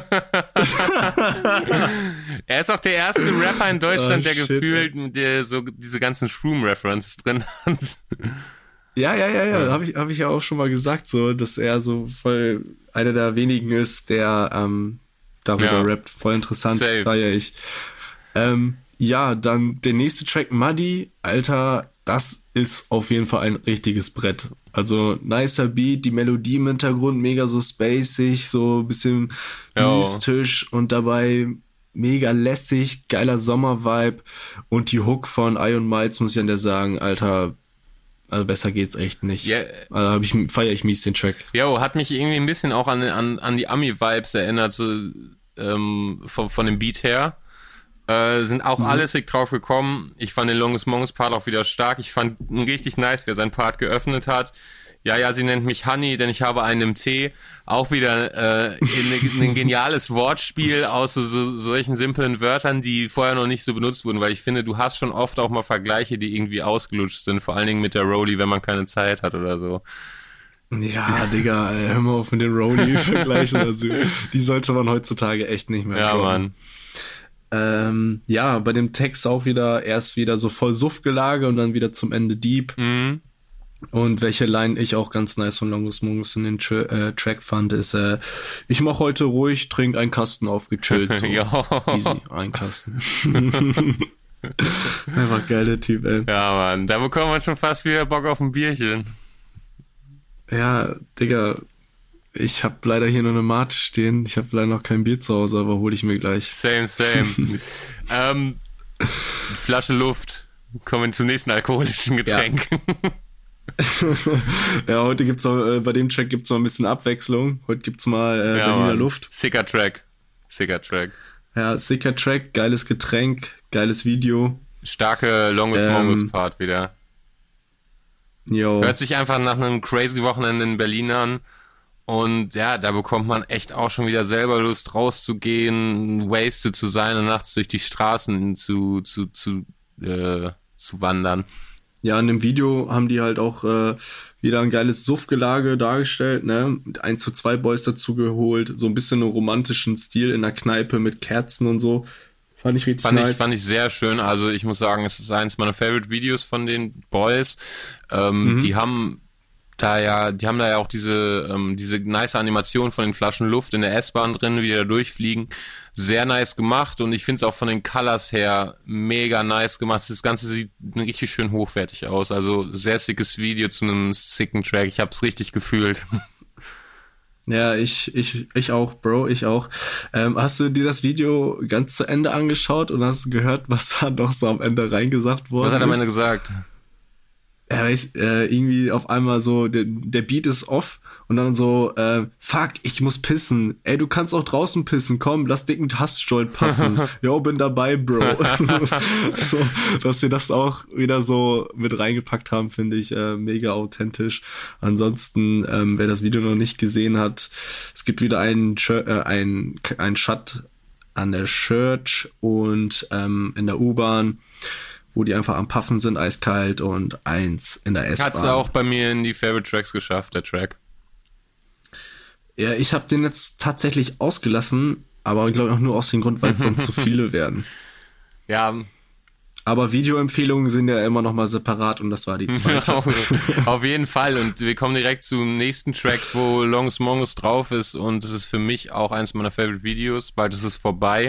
Er ist auch der erste Rapper in Deutschland, der gefühlt so diese ganzen Shroom-References drin hat. Ja. Hab ich ja auch schon mal gesagt, so, dass er so voll einer der wenigen ist, der darüber rappt. Voll interessant, feier ich. Ja, dann der nächste Track, Muddy, Alter, das ist auf jeden Fall ein richtiges Brett. Also nicer Beat, die Melodie im Hintergrund mega so spacig, so ein bisschen mystisch und dabei mega lässig, geiler Sommer-Vibe und die Hook von Iron Miles, muss ich an der sagen, Alter, also besser geht's echt nicht. Yeah. Also feiere ich mies den Track. Jo, hat mich irgendwie ein bisschen auch an die Ami-Vibes erinnert, so von dem Beat her. Sind auch alle sick drauf gekommen. Ich fand den Longest Mongus Part auch wieder stark. Ich fand ihn richtig nice, wer seinen Part geöffnet hat. Ja, sie nennt mich Honey, denn ich habe einen im Tee. Auch wieder ein geniales Wortspiel aus solchen simplen Wörtern, die vorher noch nicht so benutzt wurden, weil ich finde, du hast schon oft auch mal Vergleiche, die irgendwie ausgelutscht sind, vor allen Dingen mit der Rolli, wenn man keine Zeit hat oder so. Ja, Digga, hör mal auf mit den Rolli-Vergleichen. Also, die sollte man heutzutage echt nicht mehr droppen. Ja, Mann. Ja, bei dem Text auch wieder erst wieder so voll Suffgelage und dann wieder zum Ende Deep. Mhm. Und welche Line ich auch ganz nice von Longest Mongus in den Track fand, ist, ich mach heute ruhig, trink einen Kasten auf, gechillt. So. Easy, ein Kasten. Einfach geiler Typ, ey. Ja, Mann, da bekommt man schon fast wieder Bock auf ein Bierchen. Ja, Digga, ich hab leider hier nur eine Mate stehen. Ich hab leider noch kein Bier zu Hause, aber hol ich mir gleich. Same. Flasche Luft. Kommen wir zum nächsten alkoholischen Getränk. Ja. Ja, heute gibt's noch, bei dem Track gibt's noch ein bisschen Abwechslung. Heute gibt's mal Berliner Mann. Luft. Sicker Track. Ja, sicker Track, geiles Getränk, geiles Video. Starke Longest Mongus Part wieder. Jo. Hört sich einfach nach einem crazy Wochenende in Berlin an. Und ja, da bekommt man echt auch schon wieder selber Lust rauszugehen, wasted zu sein und nachts durch die Straßen zu wandern. Ja, in dem Video haben die halt auch wieder ein geiles Suffgelage dargestellt, ne? 1:2 Boys dazu geholt, so ein bisschen einen romantischen Stil in der Kneipe mit Kerzen und so. Fand ich richtig nice. Fand ich sehr schön. Also ich muss sagen, es ist eins meiner Favorite Videos von den Boys. Die haben da ja auch diese nice Animation von den Flaschen Luft in der S-Bahn drin, wie die da durchfliegen. Sehr nice gemacht und ich finde es auch von den Colors her mega nice gemacht. Das Ganze sieht richtig schön hochwertig aus. Also sehr sickes Video zu einem sicken Track. Ich hab's richtig gefühlt. Ja, ich auch, Bro, ich auch. Hast du dir das Video ganz zu Ende angeschaut und hast gehört, was da noch so am Ende reingesagt worden ist? Was hat er am Ende gesagt? Er weiß, irgendwie auf einmal so, der Beat ist off und dann so, fuck, ich muss pissen. Ey, du kannst auch draußen pissen, komm, lass dicken Hassjolt puffen. Jo, bin dabei, Bro. So, dass sie das auch wieder so mit reingepackt haben, finde ich mega authentisch. Ansonsten, wer das Video noch nicht gesehen hat, es gibt wieder einen Shot an der Church und in der U-Bahn, wo die einfach am Puffen sind, eiskalt und eins in der S-Bahn. Hat's auch bei mir in die Favorite Tracks geschafft, der Track. Ja, ich habe den jetzt tatsächlich ausgelassen, aber ich glaube auch nur aus dem Grund, weil es sonst zu viele werden. Ja. Aber Videoempfehlungen sind ja immer noch mal separat und das war die zweite. Auf jeden Fall und wir kommen direkt zum nächsten Track, wo Longest Mongus drauf ist und das ist für mich auch eins meiner Favorite Videos, bald ist es vorbei.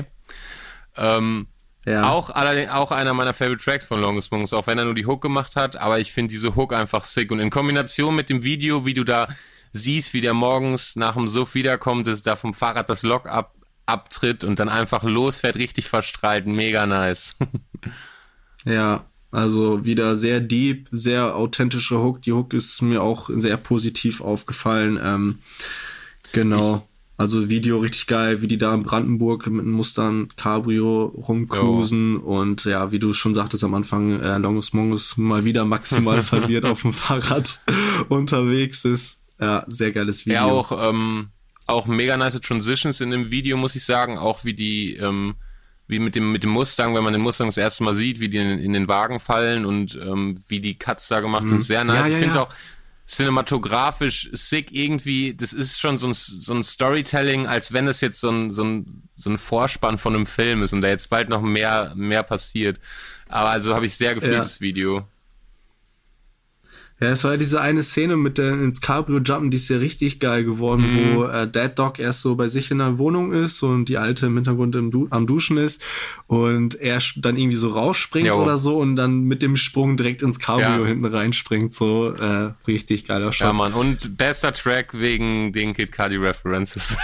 Ja. Auch einer meiner Favorite Tracks von Longest Mongus, auch wenn er nur die Hook gemacht hat, aber ich finde diese Hook einfach sick und in Kombination mit dem Video, wie du da siehst, wie der morgens nach dem Suff wiederkommt, dass da vom Fahrrad das Lok abtritt und dann einfach losfährt, richtig verstrahlt, mega nice. Ja, also wieder sehr deep, sehr authentische Hook, die Hook ist mir auch sehr positiv aufgefallen, genau. Also Video richtig geil, wie die da in Brandenburg mit einem Mustang Cabrio rumcruisen und ja, wie du schon sagtest am Anfang, Longest Mongus mal wieder maximal verwirrt auf dem Fahrrad unterwegs ist. Ja, sehr geiles Video. Ja, auch mega nice Transitions in dem Video, muss ich sagen, auch wie die wie mit dem Mustang, wenn man den Mustang das erste Mal sieht, wie die in den Wagen fallen und wie die Cuts da gemacht sind, sehr nice. Ich finde auch cinematografisch sick irgendwie, das ist schon so ein Storytelling, als wenn es jetzt so ein Vorspann von einem Film ist und da jetzt bald noch mehr passiert. Aber also habe ich sehr gefühlt, das Video. Ja, es war ja diese eine Szene mit der ins Cabrio jumpen, die ist ja richtig geil geworden, wo Dead Dog erst so bei sich in der Wohnung ist und die Alte im Hintergrund am Duschen ist und er dann irgendwie so rausspringt oder so und dann mit dem Sprung direkt ins Cabrio hinten reinspringt, so richtig geiler Shot. Ja, Mann, und bester Track wegen den Kid Cudi References.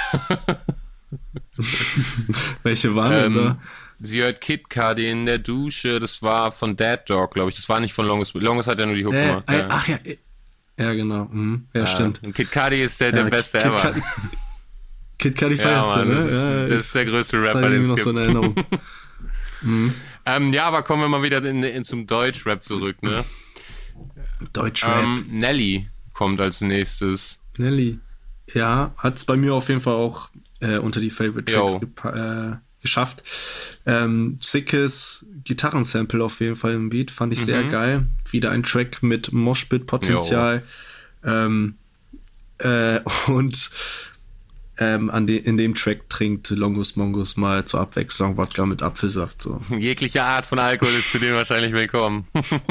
Welche waren denn da? Sie hört Kid Cudi in der Dusche, das war von Dead Dog, glaube ich. Das war nicht von Longest. Longest hat ja nur die Hook gemacht. Ach ja, ja genau. Ja, stimmt. Und Kid Cudi ist der beste ever. Kid Cudi feierst du, ne? Das ist der größte Rapper, den es gibt. So in Erinnerung. Ja, aber kommen wir mal wieder zum Deutschrap zurück, ne? Deutschrap. Nelly kommt als nächstes. Nelly. Ja, hat's bei mir auf jeden Fall auch unter die Favorite Tracks geschafft. Sickes Gitarrensample auf jeden Fall im Beat, fand ich sehr geil. Wieder ein Track mit Moshpit-Potenzial. Und in dem Track trinkt Longus Mongus mal zur Abwechslung Wodka mit Apfelsaft. So. Jegliche Art von Alkohol ist für den wahrscheinlich willkommen.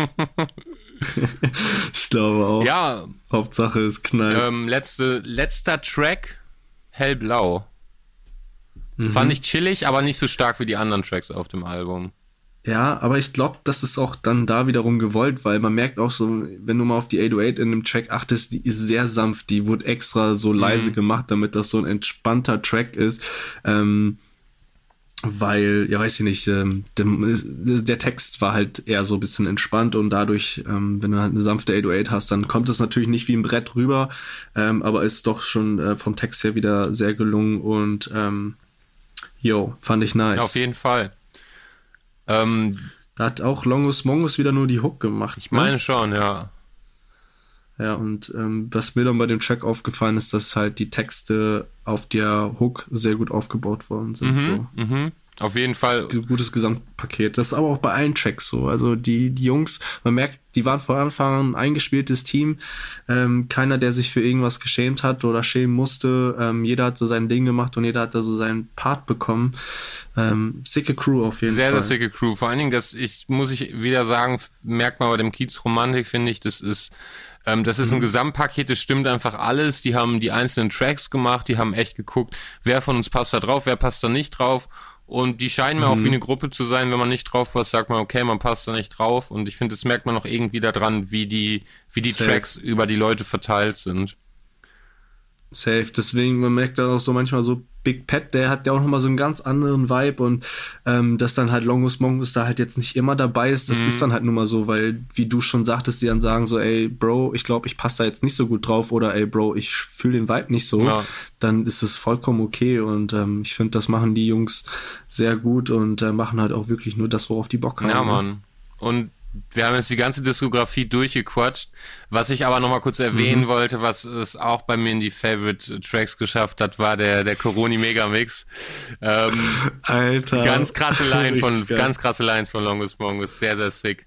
Ich glaube auch. Ja. Hauptsache es knallt. Letzter Track, Hellblau. Fand ich chillig, aber nicht so stark wie die anderen Tracks auf dem Album. Ja, aber ich glaube, das ist auch dann da wiederum gewollt, weil man merkt auch so, wenn du mal auf die 808 in dem Track achtest, die ist sehr sanft, die wurde extra so leise gemacht, damit das so ein entspannter Track ist, weil, ja weiß ich nicht, der Text war halt eher so ein bisschen entspannt und dadurch, wenn du halt eine sanfte 808 hast, dann kommt es natürlich nicht wie ein Brett rüber, aber ist doch schon vom Text her wieder sehr gelungen und fand ich nice. Ja, auf jeden Fall. Da hat auch Longus Mongus wieder nur die Hook gemacht. Ich meine schon, ja. Ja, und was mir dann bei dem Track aufgefallen ist, dass halt die Texte auf der Hook sehr gut aufgebaut worden sind. Auf jeden Fall. Ein gutes Gesamtpaket. Das ist aber auch bei allen Tracks so. Also die Jungs, man merkt, die waren von Anfang an ein eingespieltes Team. Keiner, der sich für irgendwas geschämt hat oder schämen musste. Jeder hat so sein Ding gemacht und jeder hat da so seinen Part bekommen. Sicke Crew auf jeden Fall. Sehr, sehr sicke Crew. Vor allen Dingen, muss ich wieder sagen, merkt man bei dem Kiez Romantik, finde ich, das ist ein Gesamtpaket, das stimmt einfach alles. Die haben die einzelnen Tracks gemacht, die haben echt geguckt, wer von uns passt da drauf, wer passt da nicht drauf. Und die scheinen mir auch wie eine Gruppe zu sein. Wenn man nicht drauf passt, sagt man, okay, man passt da nicht drauf. Und ich finde, das merkt man auch irgendwie daran, wie die Tracks über die Leute verteilt sind. Safe. Deswegen, man merkt dann auch so manchmal so, Big Pat, der hat ja auch nochmal so einen ganz anderen Vibe und dass dann halt Longus Mongus da halt jetzt nicht immer dabei ist, das ist dann halt nun mal so, weil, wie du schon sagtest, die dann sagen so, ey, Bro, ich glaube, ich passe da jetzt nicht so gut drauf oder ey, Bro, ich fühle den Vibe nicht so, dann ist es vollkommen okay und ich finde, das machen die Jungs sehr gut und machen halt auch wirklich nur das, worauf die Bock haben. Ja, Mann. Und wir haben jetzt die ganze Diskografie durchgequatscht. Was ich aber nochmal kurz erwähnen wollte, was es auch bei mir in die Favorite Tracks geschafft hat, war der Coroni Megamix. Alter. Ganz krasse Lines von Longus Mongus. Sehr, sehr sick.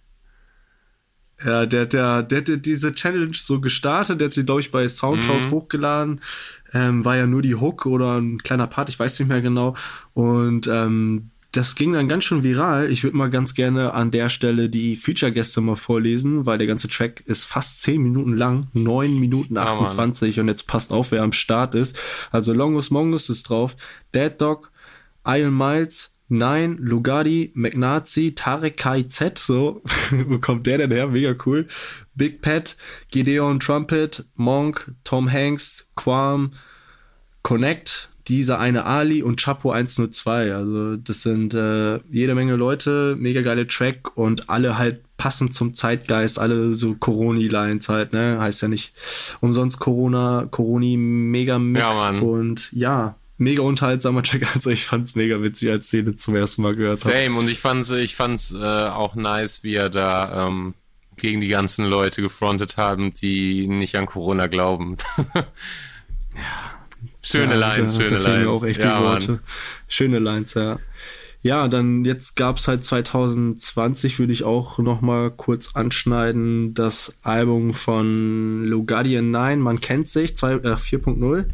Ja, der hat diese Challenge so gestartet, der hat sie, glaube ich, bei Soundcloud hochgeladen. War ja nur die Hook oder ein kleiner Part, ich weiß nicht mehr genau. Und das ging dann ganz schön viral. Ich würde mal ganz gerne an der Stelle die Feature-Gäste mal vorlesen, weil der ganze Track ist fast 10 Minuten lang, 9 Minuten 28 und jetzt passt auf, wer am Start ist. Also Longus Mongus ist drauf, Dead Dog, Iron Miles, Nine, Lugardi, McNazi, Tarek KIZ, so, wo kommt der denn her? Mega cool. Big Pat, Gideon Trumpet, Monk, Tom Hanks, Quam, Connect, dieser eine Ali und Chapo 102, also das sind jede Menge Leute, mega geile Track und alle halt passend zum Zeitgeist, alle so Coroni-Lines halt, ne, heißt ja nicht umsonst Coroni Megamix und ja, mega unterhaltsamer Track, also ich fand's mega witzig, als ich den zum ersten Mal gehört habe. Same, und ich fand's auch nice, wie er da gegen die ganzen Leute gefrontet haben, die nicht an Corona glauben. Ja. Schöne Lines. Mir auch echt die Worte. Mann. Schöne Lines, ja. Ja, dann jetzt gab's halt 2020, würde ich auch noch mal kurz anschneiden, das Album von Lugardi and Nine, man kennt sich, 4.0.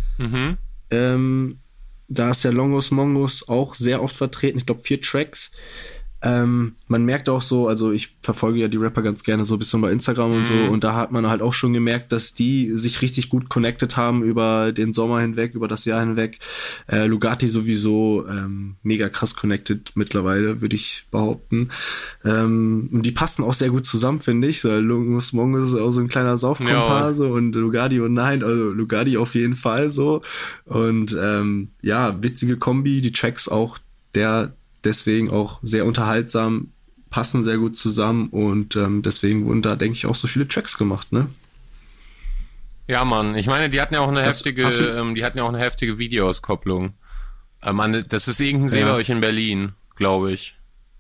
Da ist ja Longus Mongus auch sehr oft vertreten, ich glaube 4 Tracks. Man merkt auch so, also ich verfolge ja die Rapper ganz gerne so ein bisschen bei Instagram und so und da hat man halt auch schon gemerkt, dass die sich richtig gut connected haben über den Sommer hinweg, über das Jahr hinweg. Lugardi sowieso mega krass connected mittlerweile, würde ich behaupten. Und die passen auch sehr gut zusammen, finde ich. So, Longus Mongus ist auch so ein kleiner Saufkomparse und Lugardi und nein, also Lugardi auf jeden Fall so. Und ja, witzige Kombi, die Tracks auch deswegen auch sehr unterhaltsam, passen sehr gut zusammen und deswegen wurden da, denke ich, auch so viele Tracks gemacht, ne? Ja, Mann. Ich meine, die hatten ja auch eine heftige Videoauskopplung. Das ist irgendein See bei euch in Berlin, glaube ich.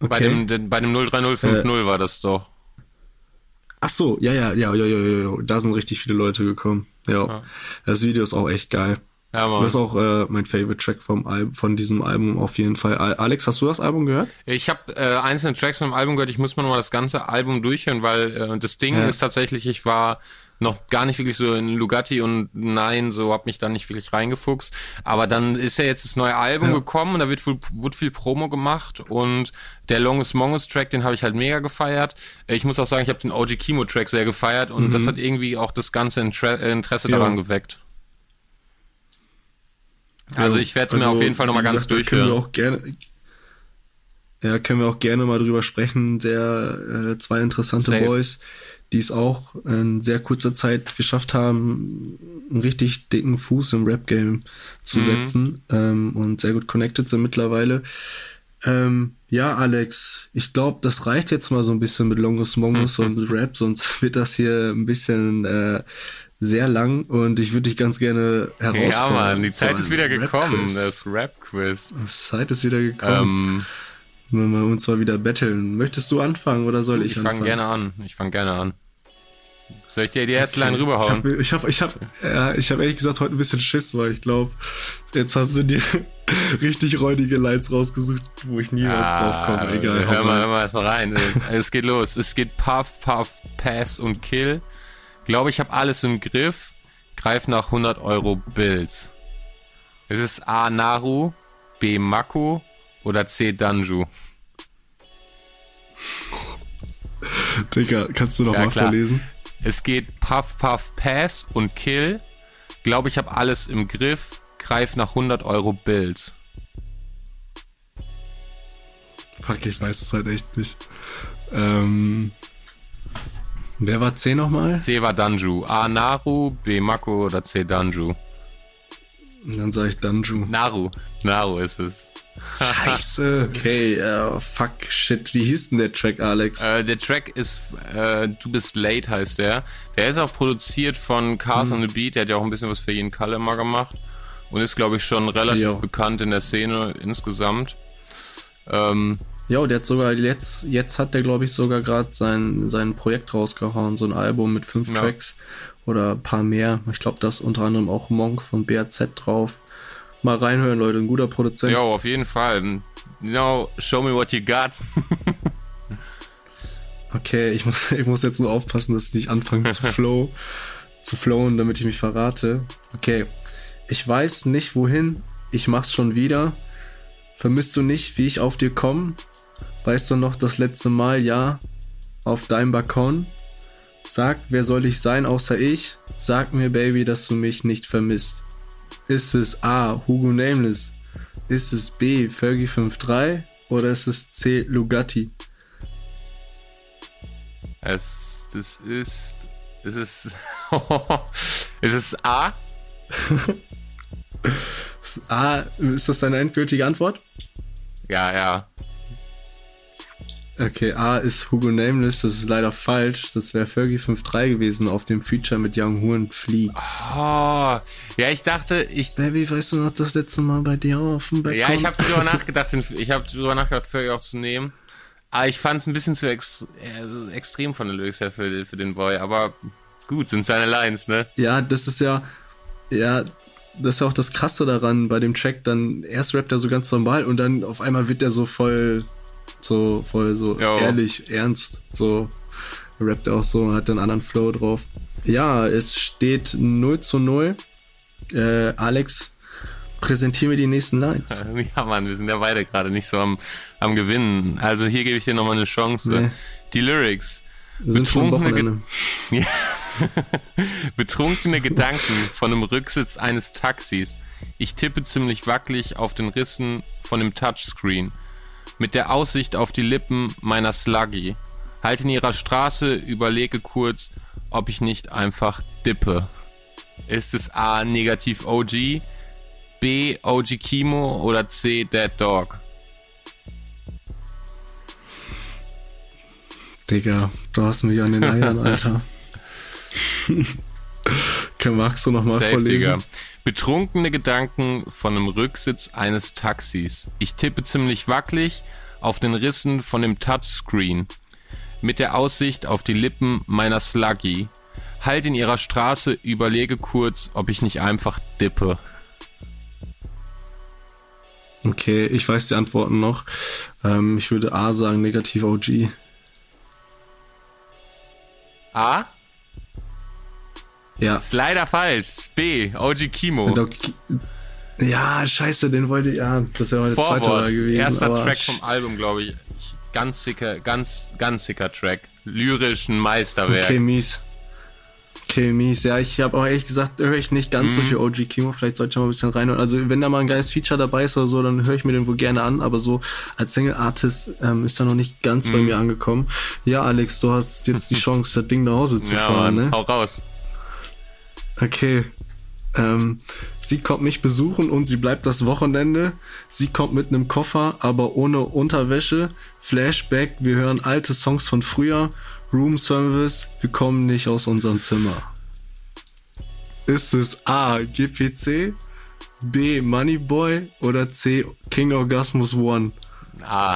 Bei dem 03050 war das doch. Ach so, ja, da sind richtig viele Leute gekommen. Ja. Das Video ist auch echt geil. Ja, Mann. Das ist auch mein Favorite Track von diesem Album auf jeden Fall. Alex, hast du das Album gehört? Ich habe einzelne Tracks vom Album gehört. Ich muss mal das ganze Album durchhören, weil das Ding ist tatsächlich, ich war noch gar nicht wirklich so in Lugatti und nein, so hab mich da nicht wirklich reingefuchst. Aber dann ist ja jetzt das neue Album gekommen und da wird viel Promo gemacht und der Longest Mongoose Track, den habe ich halt mega gefeiert. Ich muss auch sagen, ich habe den OG Kimo Track sehr gefeiert und das hat irgendwie auch das ganze Interesse daran geweckt. Also ich werde es mir auf jeden Fall nochmal ganz durchhören. Können wir auch gerne mal drüber sprechen. Zwei interessante Boys, die es auch in sehr kurzer Zeit geschafft haben, einen richtig dicken Fuß im Rap-Game zu setzen und sehr gut connected sind mittlerweile. Ja, Alex, ich glaube, das reicht jetzt mal so ein bisschen mit Longest Mongoose und Rap, sonst wird das hier ein bisschen sehr lang und ich würde dich ganz gerne herausfordern. Ja, Mann, die Zeit ist wieder gekommen, das Rap-Quiz. Die Zeit ist wieder gekommen. Wenn wir uns mal wieder battlen. Möchtest du anfangen oder soll ich anfangen? Ich fange gerne an. Soll ich dir die erste Line rüberhauen? Ich hab ehrlich gesagt heute ein bisschen Schiss, weil ich glaube, jetzt hast du dir richtig räudige Lines rausgesucht, wo ich niemals drauf komme. Egal. Hör mal erstmal rein. Es geht los. Es geht Puff, Puff, Pass und Kill. Glaube, ich habe alles im Griff. Greif nach 100 Euro Bills. Es ist A. Naru, B. Mako oder C. Danju. Digga, kannst du noch mal vorlesen? Es geht Puff, Puff, Pass und Kill. Glaube, ich habe alles im Griff. Greif nach 100 Euro Bills. Fuck, ich weiß es halt echt nicht. Wer war C nochmal? C war Danju. A. Naru, B. Mako oder C. Danju. Dann sage ich Danju. Naru ist es. Scheiße. Okay, fuck, shit. Wie hieß denn der Track, Alex? Der Track ist Du bist late heißt der. Der ist auch produziert von Cars on the Beat. Der hat ja auch ein bisschen was für Ian Kalle mal gemacht. Und ist, glaube ich, schon relativ bekannt in der Szene insgesamt. Ja, der hat sogar jetzt hat der, glaube ich, sogar gerade sein Projekt rausgehauen. So ein Album mit 5 Tracks oder ein paar mehr. Ich glaube, da ist unter anderem auch Monk von BAZ drauf. Mal reinhören, Leute, ein guter Produzent. Ja, auf jeden Fall. Show me what you got. Okay, ich muss jetzt nur aufpassen, dass ich nicht anfange zu flowen, damit ich mich verrate. Okay, ich weiß nicht wohin, ich mach's schon wieder. Vermisst du nicht, wie ich auf dir komm? Weißt du noch das letzte Mal, ja, auf deinem Balkon? Sag, wer soll ich sein außer ich? Sag mir, Baby, dass du mich nicht vermisst. Ist es A, Hugo Nameless? Ist es B, Fergie 5.3? Oder ist es C, Lugatti? Es ist A? A, ist das deine endgültige Antwort? Ja. Okay, A ist Hugo Nameless, das ist leider falsch. Das wäre Fergie 5.3 gewesen auf dem Feature mit Young Horn Flea. Oh, ja, ich dachte, Baby, weißt du noch das letzte Mal bei dir auf dem Balkon? Ja, ich habe drüber nachgedacht, Fergie auch zu nehmen. Aber ich fand es ein bisschen zu extrem von den Lyrics her für den Boy. Aber gut, sind seine Lines, ne? Ja, das ist ja auch das Krasse daran bei dem Track. Dann erst rappt er so ganz normal und dann auf einmal wird er so voll ehrlich, ernst. So rappt er auch so und hat dann einen anderen Flow drauf. Ja, es steht 0:0. Alex, präsentier mir die nächsten Lines. Ja, Mann, wir sind ja beide gerade nicht so am Gewinnen. Also hier gebe ich dir nochmal eine Chance. Nee. Die Lyrics. Sind schon Wochenende. Betrunkene Gedanken von dem Rücksitz eines Taxis. Ich tippe ziemlich wackelig auf den Rissen von dem Touchscreen. Mit der Aussicht auf die Lippen meiner Sluggy. Halt in ihrer Straße, überlege kurz, ob ich nicht einfach dippe. Ist es A, negativ OG, B, OG Kimo oder C, Dead Dog? Digga, du hast mich an den Eiern, Alter. Magst du nochmal vorlesen? Digga. Betrunkene Gedanken von einem Rücksitz eines Taxis. Ich tippe ziemlich wackelig auf den Rissen von dem Touchscreen. Mit der Aussicht auf die Lippen meiner Sluggy. Halt in ihrer Straße, überlege kurz, ob ich nicht einfach dippe. Okay, ich weiß die Antworten noch. Ich würde A sagen, negativ OG. A? Ja. Ist leider falsch. B, OG Kimo. Ja, scheiße, den wollte ich, ja, das wäre meine zweite Wahl gewesen. Erster Track vom Album, glaube ich. Ganz sicker Track. Lyrisch ein Meisterwerk. Okay, mies. Ja, ich habe auch ehrlich gesagt, höre ich nicht ganz so viel OG Kimo. Vielleicht sollte ich mal ein bisschen reinhören. Also, wenn da mal ein geiles Feature dabei ist oder so, dann höre ich mir den wohl gerne an. Aber so als Single-Artist ist er noch nicht ganz bei mir angekommen. Ja, Alex, du hast jetzt die Chance, das Ding nach Hause zu fahren, Mann, ne? Hau raus. Okay. Sie kommt mich besuchen und sie bleibt das Wochenende. Sie kommt mit einem Koffer, aber ohne Unterwäsche. Flashback, wir hören alte Songs von früher. Room Service, wir kommen nicht aus unserem Zimmer. Ist es A, GPC, B, Moneyboy oder C, King Orgasmus One? A.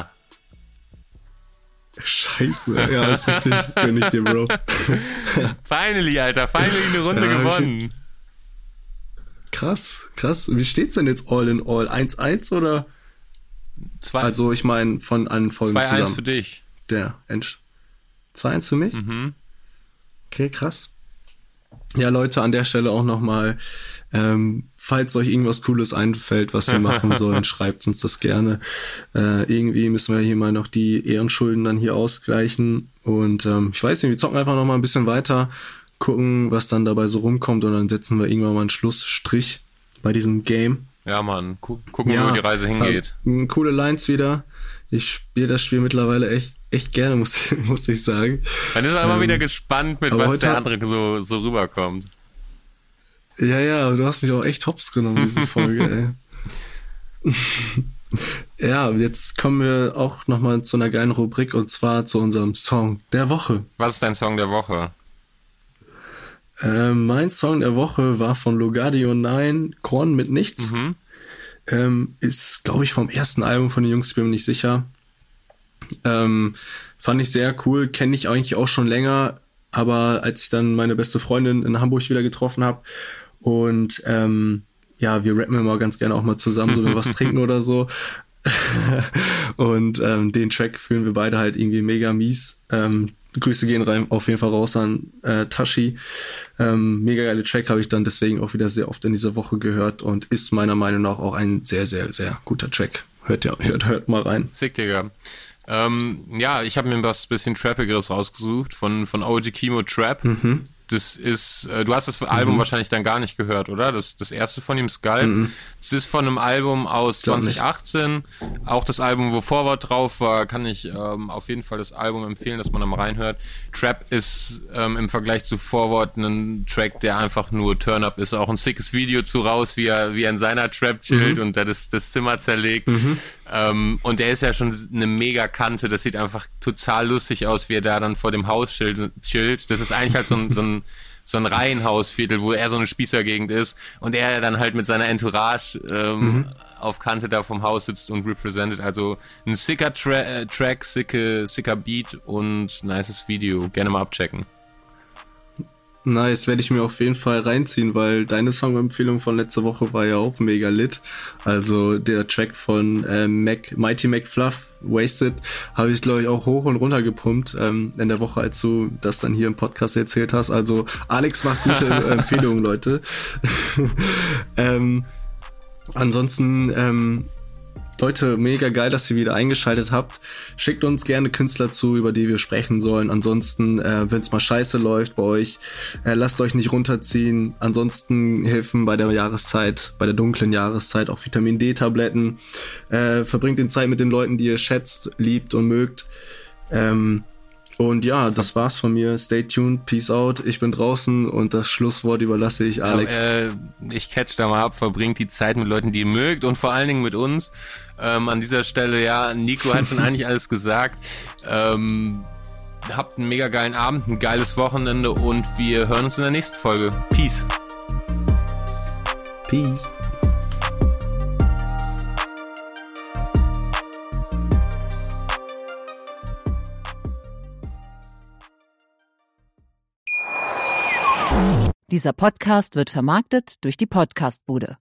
Scheiße, ja, ist richtig, bin ich dir, Bro. Finally, Alter, finally eine Runde gewonnen. Krass. Wie steht's denn jetzt all in all? 1-1 oder? 2. Also ich meine von allen Folgen zusammen. 2-1 für dich. 2-1 für mich? Okay, krass. Ja, Leute, an der Stelle auch nochmal, falls euch irgendwas Cooles einfällt, was wir machen sollen, schreibt uns das gerne. Irgendwie müssen wir hier mal noch die Ehrenschulden dann hier ausgleichen. Und ich weiß nicht, wir zocken einfach nochmal ein bisschen weiter, gucken, was dann dabei so rumkommt und dann setzen wir irgendwann mal einen Schlussstrich bei diesem Game. Ja, Mann, gucken, wo die Reise hingeht. Coole Lines wieder. Ich spiele das Spiel mittlerweile echt gerne, muss ich sagen. Man ist aber wieder gespannt, mit was der andere so rüberkommt. Ja, du hast mich auch echt hops genommen, diese Folge, ey. Ja, jetzt kommen wir auch nochmal zu einer geilen Rubrik und zwar zu unserem Song der Woche. Was ist dein Song der Woche? Mein Song der Woche war von Logardio 9, Korn mit Nichts. Ist, glaube ich, vom ersten Album von den Jungs, bin mir nicht sicher. Fand ich sehr cool, kenne ich eigentlich auch schon länger, aber als ich dann meine beste Freundin in Hamburg wieder getroffen habe und wir rappen immer ganz gerne auch mal zusammen, so wenn wir was trinken oder so. Und den Track fühlen wir beide halt irgendwie mega mies. Grüße gehen rein, auf jeden Fall raus an Tashi. Mega geile Track habe ich dann deswegen auch wieder sehr oft in dieser Woche gehört und ist meiner Meinung nach auch ein sehr, sehr, sehr guter Track. Hört mal rein. Sick, Digga. Ich habe mir was bisschen Trappigeres rausgesucht von OG Kimo Trap. Das ist, du hast das Album wahrscheinlich dann gar nicht gehört, oder? Das erste von ihm, Skull. Das ist von einem Album aus 2018. Auch das Album, wo Forward drauf war, kann ich auf jeden Fall das Album empfehlen, dass man da mal reinhört. Trap ist im Vergleich zu Forward ein Track, der einfach nur Turn-Up ist. Auch ein sickes Video zu raus, wie er in seiner Trap chillt und da das Zimmer zerlegt. Und der ist ja schon eine mega Kante. Das sieht einfach total lustig aus, wie er da dann vor dem Haus chillt. Das ist eigentlich halt so ein Reihenhausviertel, wo er so eine Spießergegend ist und er dann halt mit seiner Entourage auf Kante da vom Haus sitzt und represented. Also ein sicker Track, sicker Beat und nices Video. Gerne mal abchecken. Nice, werde ich mir auf jeden Fall reinziehen, weil deine Songempfehlung von letzter Woche war ja auch mega lit. Also der Track von Mighty McFluff, Wasted, habe ich glaube ich auch hoch und runter gepumpt in der Woche, als du das dann hier im Podcast erzählt hast. Also Alex macht gute Empfehlungen, Leute. Ansonsten Leute, mega geil, dass ihr wieder eingeschaltet habt. Schickt uns gerne Künstler zu, über die wir sprechen sollen. Ansonsten, wenn es mal scheiße läuft bei euch, lasst euch nicht runterziehen. Ansonsten helfen bei der Jahreszeit, bei der dunklen Jahreszeit auch Vitamin-D-Tabletten. Verbringt den Zeit mit den Leuten, die ihr schätzt, liebt und mögt. Und ja, das war's von mir. Stay tuned, peace out. Ich bin draußen und das Schlusswort überlasse ich Alex. Ich catch da mal ab, verbringt die Zeit mit Leuten, die ihr mögt und vor allen Dingen mit uns. An dieser Stelle, ja, Nico hat schon eigentlich alles gesagt. Habt einen mega geilen Abend, ein geiles Wochenende und wir hören uns in der nächsten Folge. Peace. Peace. Dieser Podcast wird vermarktet durch die Podcastbude.